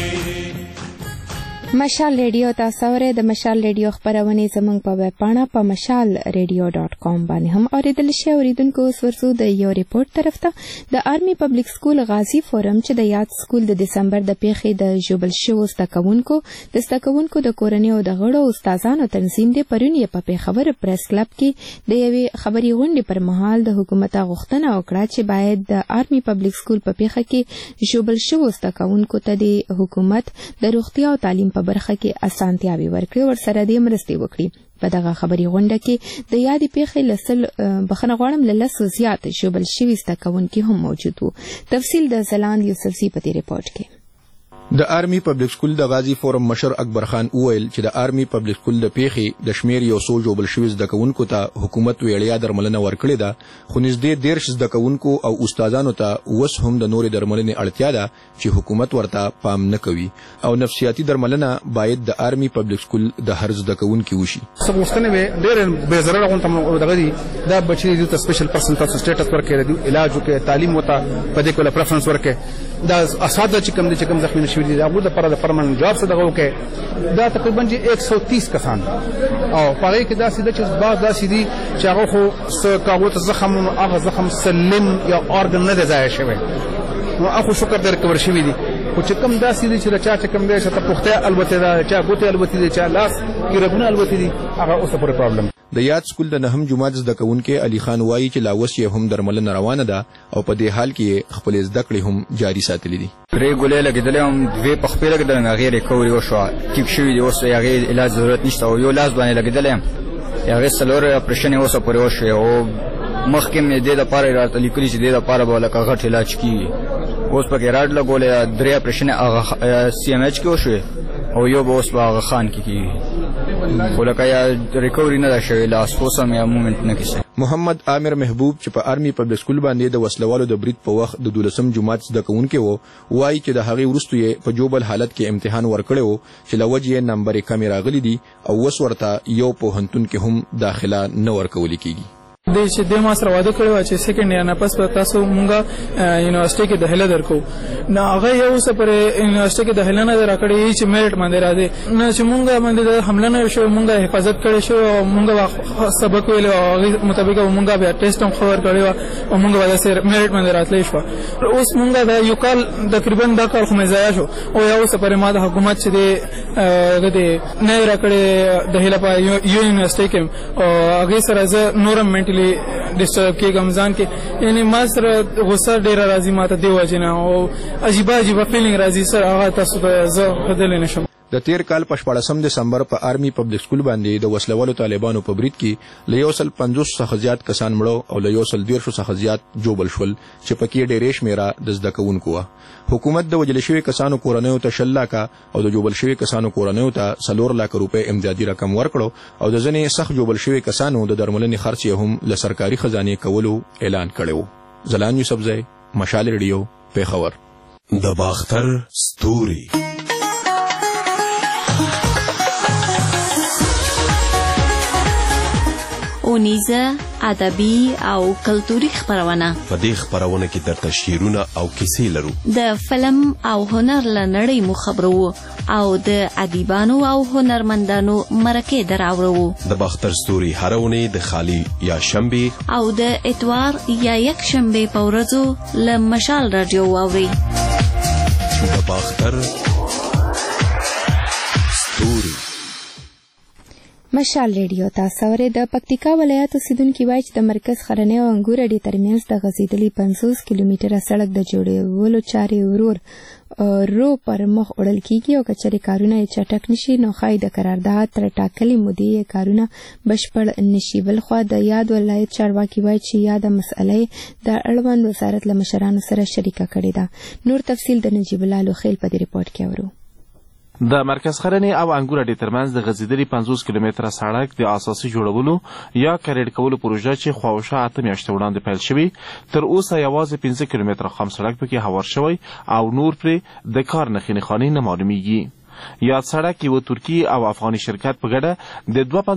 مشال ریډیو تاسو اورئ د مشال ریډیو خبرونه زموږ په ویب پاڼه په mashalradio.com باندې هم اوریدل شي. اوریدونکو اوس ورسو د یو ریپورت طرف ته. د آرمي پبلک سکول غازی فورم چې د یاد سکول د دسمبر د پیښې د جوبل شوو ستکونکو د کورنۍ او د غړو استادانو تنظیم دی پرون یې په پیښور پریس کلب کې د یوې خبري غونډې پر مهال د حکومت غوښتنه وکړه چې باید د آرمي پبلک سکول په پیښه کې جوبل شوو ستکونکو ته د حکومت د روغتیا او تعلیم په برخه کې اسانتیاوي ورکړي او سره د مرستې وکړي. په دغه خبري غونډه کې د یادې پیښې لسل بخنه غواړم لسو زیات جوبل شوي ستکونکي هم موجود وو. تفصیل د زلاند یوسفزي په دې ریپورت کې. د آرمي پبلک سکول د غازی فورم مشر اکبر خان وویل چې د آرمي پبلک سکول د پیښې د شمیر یو څو جوبل شوي زدکونکو ته حکومت ویړیا درملنه ورکړې ده خو نږدې 13 زدکونکو او استادانو ته اوس هم د نورې درملنې اړتیا ده چې حکومت ورته پام نه کوي او نفسیاتي درملنه باید د آرمي پبلک سکول د هر زدکونکو وشي. سموستنه ډېر به ضرر غونډه دغه دي دا بچي د سپیشل پرسن تاسو سټیټس ورکړي د علاج او تعلیم وته په دې کوله پریفرنس ورکړي دا اساده چې کوم ځخمه شوی دي هغه د پر د پرمننت جاب څخه دغه وکړي دا تقریبا 130 کسان او پاره کې دا سیده چې بعض دا سیدي چې هغه خو کاغوت زخم هغه زخم سلم یا اورګن نه دی ځای شوی نو هغه شکر در کور شوی دي خو چې کوم دا سیدي چې چا کوم دی چې ته پخته البته دا چا ګوته البته دي چا لاس کې رګونه البته دي هغه اوسه پر پرابلم. د یاد سکول د نهم جماعت زدکونکو علي خان وایي چې لاوس یې هم درملنه روانه ده او په دې حال کې خپل زده کړې هم جاري ساتلې دي. ریګولې لګیدلې هم دوی په خپل کې د غیر کوي او شو ټیپ شوی دی اوس یې علاج ضرورت نشته او یو لاس باندې لګیدلې هغه سلور اپریشن اوسه پرې وشو او مخکې مې د لپاره راته لیکلي چې د لپاره به لکه غټ علاج کیږي اوس په کې راډ لګولې درې اپریشن هغه سی ام ایچ کې وشو او یو به اوس په هغه خان کې کیږي ولکه یا ریکوري نه شوی لاس اوسه مې مومنت نه کیږي. محمد عامر محبوب چې په آرمي پبلک سکول باندې د وسلوالو د برید په وخت د 12م جماعت زدکونکو وو وایي چې د هغې وروسته یې په جوبل حالت کې امتحان ورکړی وو چې لوجه یې نمبر کم راغلي دي او اوس ورته یو پوهنتون کې هم داخله نه ورکول کیږي. د چې د ما سره واده کړو چې سیکنډ یا نه پس تاسو مونږه یونیورسيټي کې داخله درکو نه هغه یو سفر یونیورسيټي کې داخله نه درکړې چې میرټ باندې راځي نه چې مونږه باندې د حمله نه شو مونږه حفاظت کړې شو مونږه سبق ویل او مطابق مونږه به ټیسټ هم خبر کړو او مونږه وجه سره میرټ باندې راتلې شو اوس مونږه د یو کال تقریبا دا کار خو مې ضایع شو او یو سفر ما د حکومت چې د نه راکړې داخله په یونیورسيټي کې او هغه سره زه نورم ډیسټرب کې غمزان کې یعنی ما سره غوسه ډیر راځي ماته دی وجنه او عجیب فیلینګ راځي سره هغه تاسو ته زه بدل نشم. د تیر کال په 14 دسمبر په آرمي پبلک سکول باندې د وسلوالو طالبانو په برید کې له 150 څخه زیات کسان مړو او له 113 څخه زیات جوبل شول چې پکې ډېرې شمیره د زدکونکو و. حکومت د وجل شوی کسانو کورنیو ته 10 لک او د جوبل شوی کسانو کورنیو ته 4 لک روپے امدادي رقم ورکړو او د ځنې سخت جوبل شوی کسانو د درملنې خرچ هم له سرکاري خزانه کولو اعلان کړو. زلان یوسفزئی مشال ریډیو پیښور. د باختر ستوري اونیزه ادبي او کلتوري خبرونه په دې خبرونه کې درته شعرونه او کیسې لرو د فلم او هنر لنړۍ مو خبرو او د ادیبانو او هنرمندانو مرکه دراوړو د باختر ستوري هرونه د خالی یا شنبه او د اتوار یا یک شنبه په ورځو ل مشال رادیو واوري د باختر ستوري. مشال ریډیو تاسو ورې د پکتیکا ولایت اوسیدونکو وایي چې د مرکز خرنې او انګور اډې ترمنځ د غځېدلې 50 کیلومتره سړک د جوړولو چارې ورو پر مخ وړل کیږي او کچري کارونه چټک نشي نو خای د قرارداد تر ټاکلې مودې کارونه بشپړ نشي بلخو د یاد ولایت چارواکي وایي چې یاد مسئله د اړوند وزارت له مشرانو سره شریکه کړې ده. نور تفصیل د نجیب الله لوخیل په ریپورت کې اورو. د مرکز خرنې او انګور اډې ترمنځ د غځېدلې 50 کیلومتره سړک د اساسي جوړولو یا کریډ کولو پروژه چې خواوشا 8 میاشتې وړاندې پیل شوې تر اوسه یوازې 15 کیلومتره خام سړک پکې هوار شوی او نور پرې د کار نښې نښانې نه معلومیږي. یاد سړک یو ترکی او افغاني شرکت په ګډه د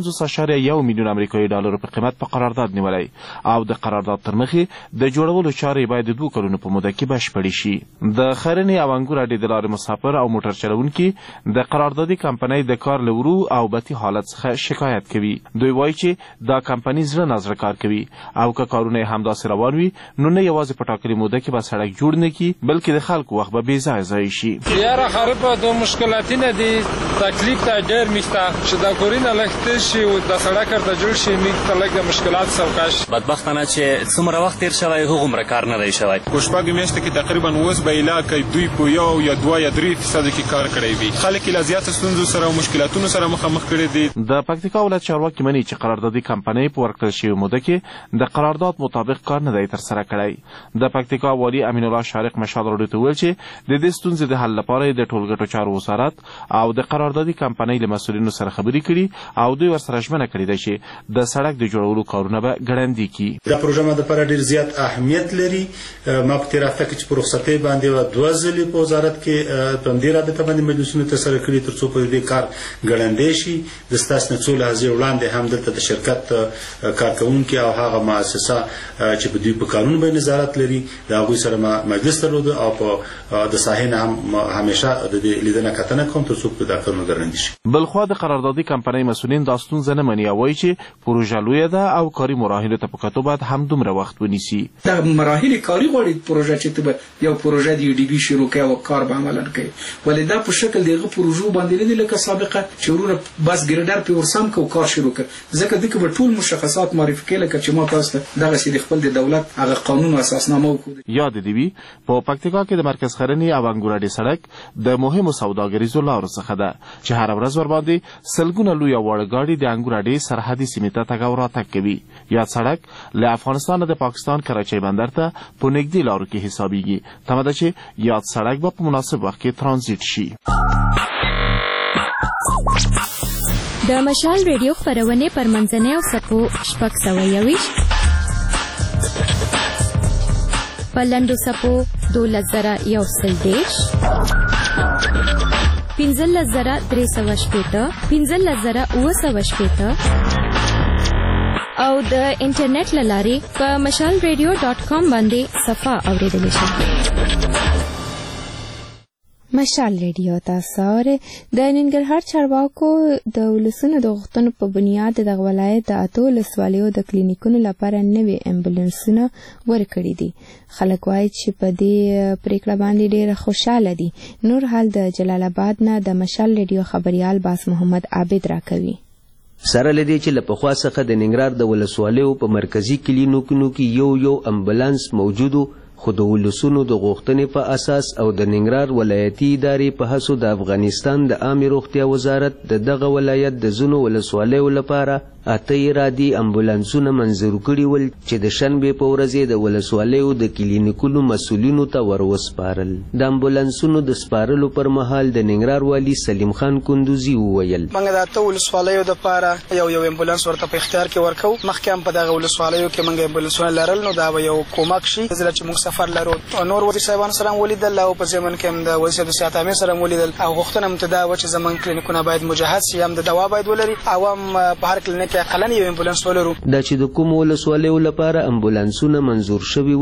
2.51 میلیون امریکایي ډالرو په قیمت په قرارداد نیولای او د قرارداد تر مخې د جوړولو چارې باید 2 کلونو په موده کې بشپړې شي. د خرنې او انګور اډې د لارې مسافر او موټر چلوونکي د قراردادي کمپنۍ د کار لورو او بتی حالت څخه شکایت کوي. دوی وایي چې دا کمپنۍ زړه نازړه کار کوي او که کارونه همداسې روان وي نو نه یوازې په ټاکلې موده کې به سړک جوړ نه کړي بلکې د خلکو وخت به بې ځایه ضایع شي. یاره خرابه د مشکلات نه دی تکلیف ته ډېر میسته چې دا کورونه لږ شي او د سړک ته جوړ شي میک ته لږ مشکلات سوکاش بدبختانه چې څومره وخت تیر شوی هغومره کار نه دی شوی. کوشپاګ میاشته کې تقریبا اوس به علاقه دوی په 1 یا 2 یا 3% کې کار کړی وي. خلک له زیات ستونزو سره او مشکلاتونو سره مخامخ کړي دي. د پکتیکا ولایت چارواکي مني چې قراردادي کمپنۍ په ورکړل شوی موده کې د قرارداد مطابق کار نه دی ترسره کړی. د پکتیکا والی امین الله شارق مشال راډیو ته ویل چې د دې ستونزې د حل لپاره د ټولګټو چارو وزارت او د قراردادي کمپنۍ له مسؤلینو سره خبرې کړي او دوی ورسره ژمنه کړې ده چې د سړک د جوړولو کارونه به ګړندي کړي. دا پروژه ما د لپاره ډېر زیات اهمیت لري. ما په تیر هفته کې چې په رخصتۍ باندې و 2 ځلې په وزارت کې په دې رابطه باندې مجلسونه ترسره کړي ترڅو په دې کار ګړندی شي. د ستاسو نه څو لحظې وړاندې هم دلته د شرکت کارکوونکي او هغه مؤسسه چې په دې په قانون باندې نظارت لري د هغوی سره ما مجلس درلود او په د ساحې نه هم همیشه د دې لیدنه کتنه کوم ترڅو په دا کارونه ګړندي شي. بلخو د قراردادي کمپنۍ مسؤلین دا ستونزه نه مني او وایي چې پروژه لویه ده او کاري مراحلو ته په کتو باید هم دومره وخت ونیسي. دا مراحل کاري غواړي پروژه چې ته یو پروژه دی ډي بي شروع کوي او کار به عمل کوي ولې دا په شکل دغه پروژو باندې نه دی لکه سابقه چې ورونه بس ګریډر په ورسم کو کار شروع کړ ځکه دغه به ټول مشخصات معرفي کړي لکه چې ما تاسو دغه سری خپل د دولت هغه قانون او اساسنامه وکړي. یاد دی وی په پکتیکا کې د مرکز خرنې او انګور اډې سړک د مهمو سوداګریزو لارو څخه ده چې هر ورځ ور باندې سلګونه لوی وړ گاډي د انګور اډې سرحدي سیمې ته تګ او راتګ کوي. یاد سړک له افغانستان د پاکستان کراچۍ بندر ته په نږدې لارو کې حسابيږي. تمه ده چې یاد سړک به په مناسب وخت کې ترانزیت شي. د مشال ریډیو خبرونه پر منځنۍ او سپو شپږ سوه یویشت په لنډو سپو 12,130 15,380 15,980 او د انټرنیټ لارې په mashalradio.com باندې صفه اوریدلی شئ. مشال ریډیو تاسو اورئ. د ننګرهار چارواکو د ولسونو د غوښتنو په بنیاد د ولایت د 8 ولسوالیو د کلینیکونو لپاره نوي امبولانسونه ورکړي دي. خلک وایي چې په دې پریکړه باندې ډېر خوشاله دي. نور حال د جلال آباد نه د مشال ریډیو خبريال باس محمد عابد راکوي. سره لدی چې لپخوا څخه د ننګرهار د ولسوالیو په مرکزی کلینیکونو کې یو امبولانس موجودو خو د ولسونو د غوښتنې په اساس او د ننګرهار ولایتي ادارې په هڅو د افغانستان د عامې روغتیا وزارت دغه ولایت د ځینو ولسوالیو لپاره 8 ارادي امبولانسونه منظور کړي ول چې د شنبې په ورځ د ولسوالیو د کلینیکونو مسؤلینو ته وروسپارل. د امبولانسونو د سپارلو پر مهال د ننګرهار والي سلیم خان کندوزي وویل موږ د 8 ولسوالیو لپاره یو امبولانس ورته په اختیار کې ورکو. مخکې هم په دغه ولسوالیو کې موږ امبولانسونه لرل نو دا به یو کومک شي چې موږ سفر لرو. نور وزیر صاحبان سره ولیدل او په ځمن کې هم د وزیر د صحت عامه سره ولیدل او غوښتنه متدا و چې زمون کلینیکونه باید مجهز شي هم د دوا باید ولري او هم په هر کلینیک اقلن یو امبولانس ولرو. دا چې د کوم ولسوالیو لپاره امبولانسونه منظور شوي ول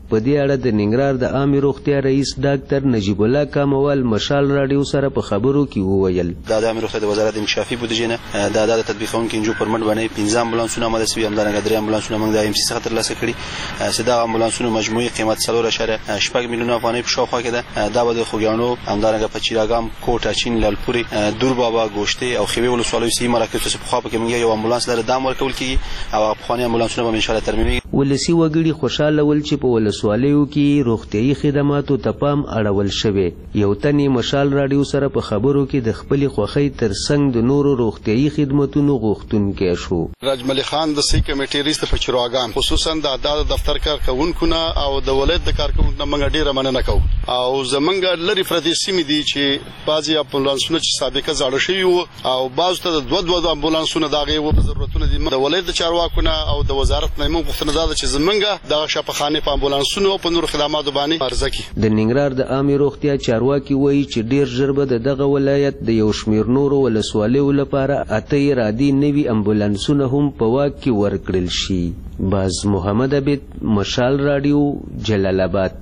په دې اړه د ننګرهار د عامې روغتیا رئیس ډاکټر نجیب الله کاموال مشال راډیو سره په خبرو کې وویل د عامې روغتیا د وزارت انکشافي بودیجې نه د تطبیقونکو انجو پر مټ باندې 15 امبولانسونه آماده شوي، همدارنګه 3 امبولانسونه موږ د ایم سی څخه ترلاسه کړي چې دا امبولانسونو مجموعي قیمت 4.8 میلیونه افغانۍ په شاوخوا کې ده. دا به د خوږیاڼو، همدارنګه په چیراګام، کوټ، اچین، لالپورې، دور بابا، ګوشتې او خیوې ولسوالیو سیمې مراکز ته په خوا کې موږ یو امبولانس لري دام ورکول کیږي او پخواني امبولانسونه به ان شاء الله ترمیمي. ولسی وګړي خوشاله ول چې په ولسوالیو کې روغتيایي خدماتو ته پام اړول شوی. یو تنې مشال راډیو سره په خبرو کې د خپل خوخی ترڅنګ د نورو روغتيایي خدماتونو غوښتونکي شو. راجمل خان د سی کمیټې رئیس په چراغان خصوصا د عدالت دفتر کارکونکو او د ولایت د کارکونکو موږ ډیره مننه کوو او زمونږ لري پردي سیمې دي چې بعضي امبولانسونه چې سابقه زاړه شوي او بعض ته د دوه امبولانسونه دغه و په ضرورتونه دي د ولایت د چارواکونه او د وزارت نه موږ غوښتنه ده چې زمونږ د شفاخانه په امبولانسونو او په نور خدماتو باندې عرضه کی. د ننګرهار د عامې روغتیا چارواکي وایي چې ډیر ژر به دغه ولایت د یو شمیر نورو ولسوالیو لپاره 8 رادي نوي امبولانسونه هم په واک کې ورکړل شي. باز محمد عبید، مشال راډیو، جلال آباد.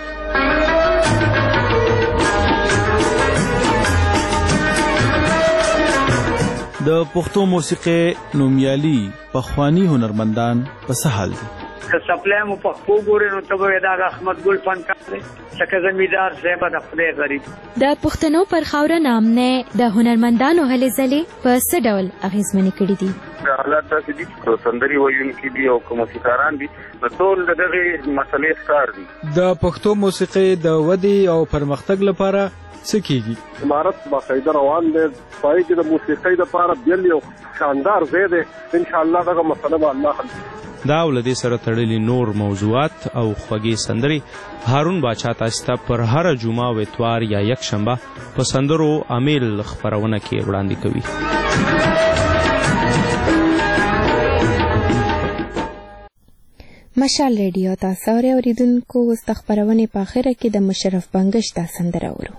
د پښتو موسیقي نومیالي پخوانی هنرمندان په څه حال دي؟ که سپلای مو پښتو ګورې نو ته به دا احمد ګل فنکار دی څنګه زمیدار صاحب د خپل غریب د پښتنو پر خاوره نامنه د هنرمندانو هلې ځلې په څه ډول اغیزمنې کړې دي؟ حالات داسې دي چې سندري ویونکي دي او موسیقاران دي نو ټول دغه مسلې ښکار دي. د پښتو موسیقي د ودې او پرمختګ لپاره څه کیږي؟ امارت باقاعده روان دی پای کې د موسیقۍ لپاره بل یو شاندار ځای دی ان شاء الله دغه مسله به الله حل دا ولدي سره تړلي نور موضوعات او خوږې سندري هارون باچا تاسو ته پر هر جمعه او اتوار یا یک شنبه په سندرو امیل خبرونه کې وړاندې کوي. مشال ریډیو تاسو اوریدونکو استخبارونه په اخره کې د مشرف بنگش تا سندره اورو.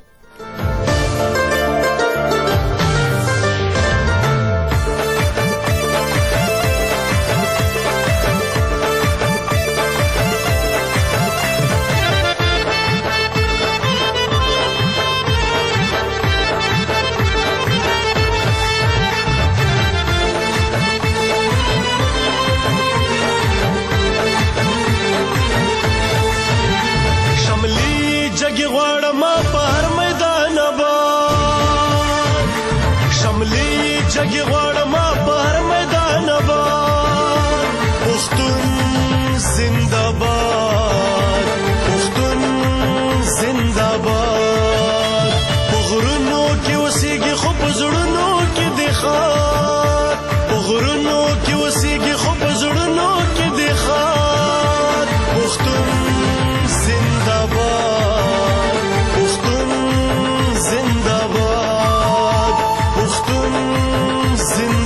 زندباد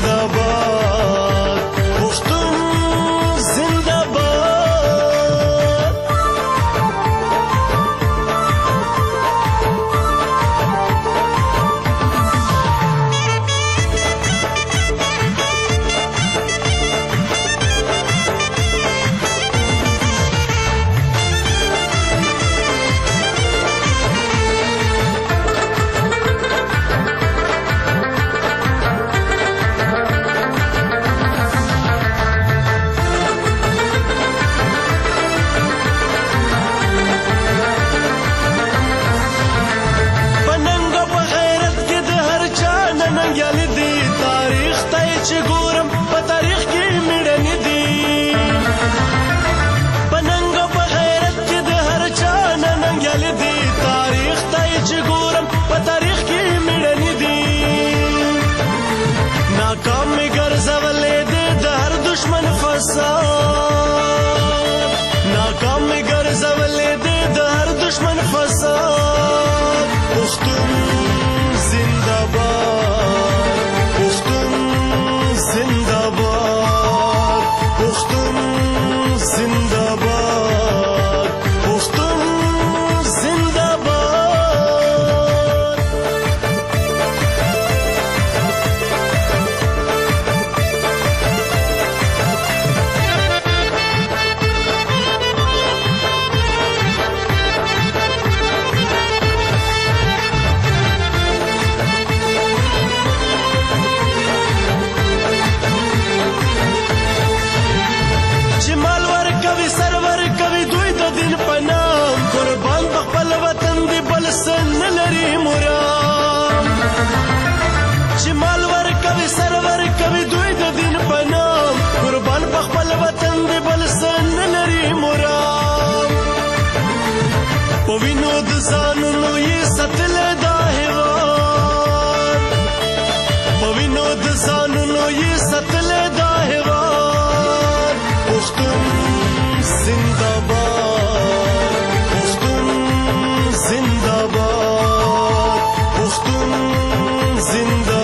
زنده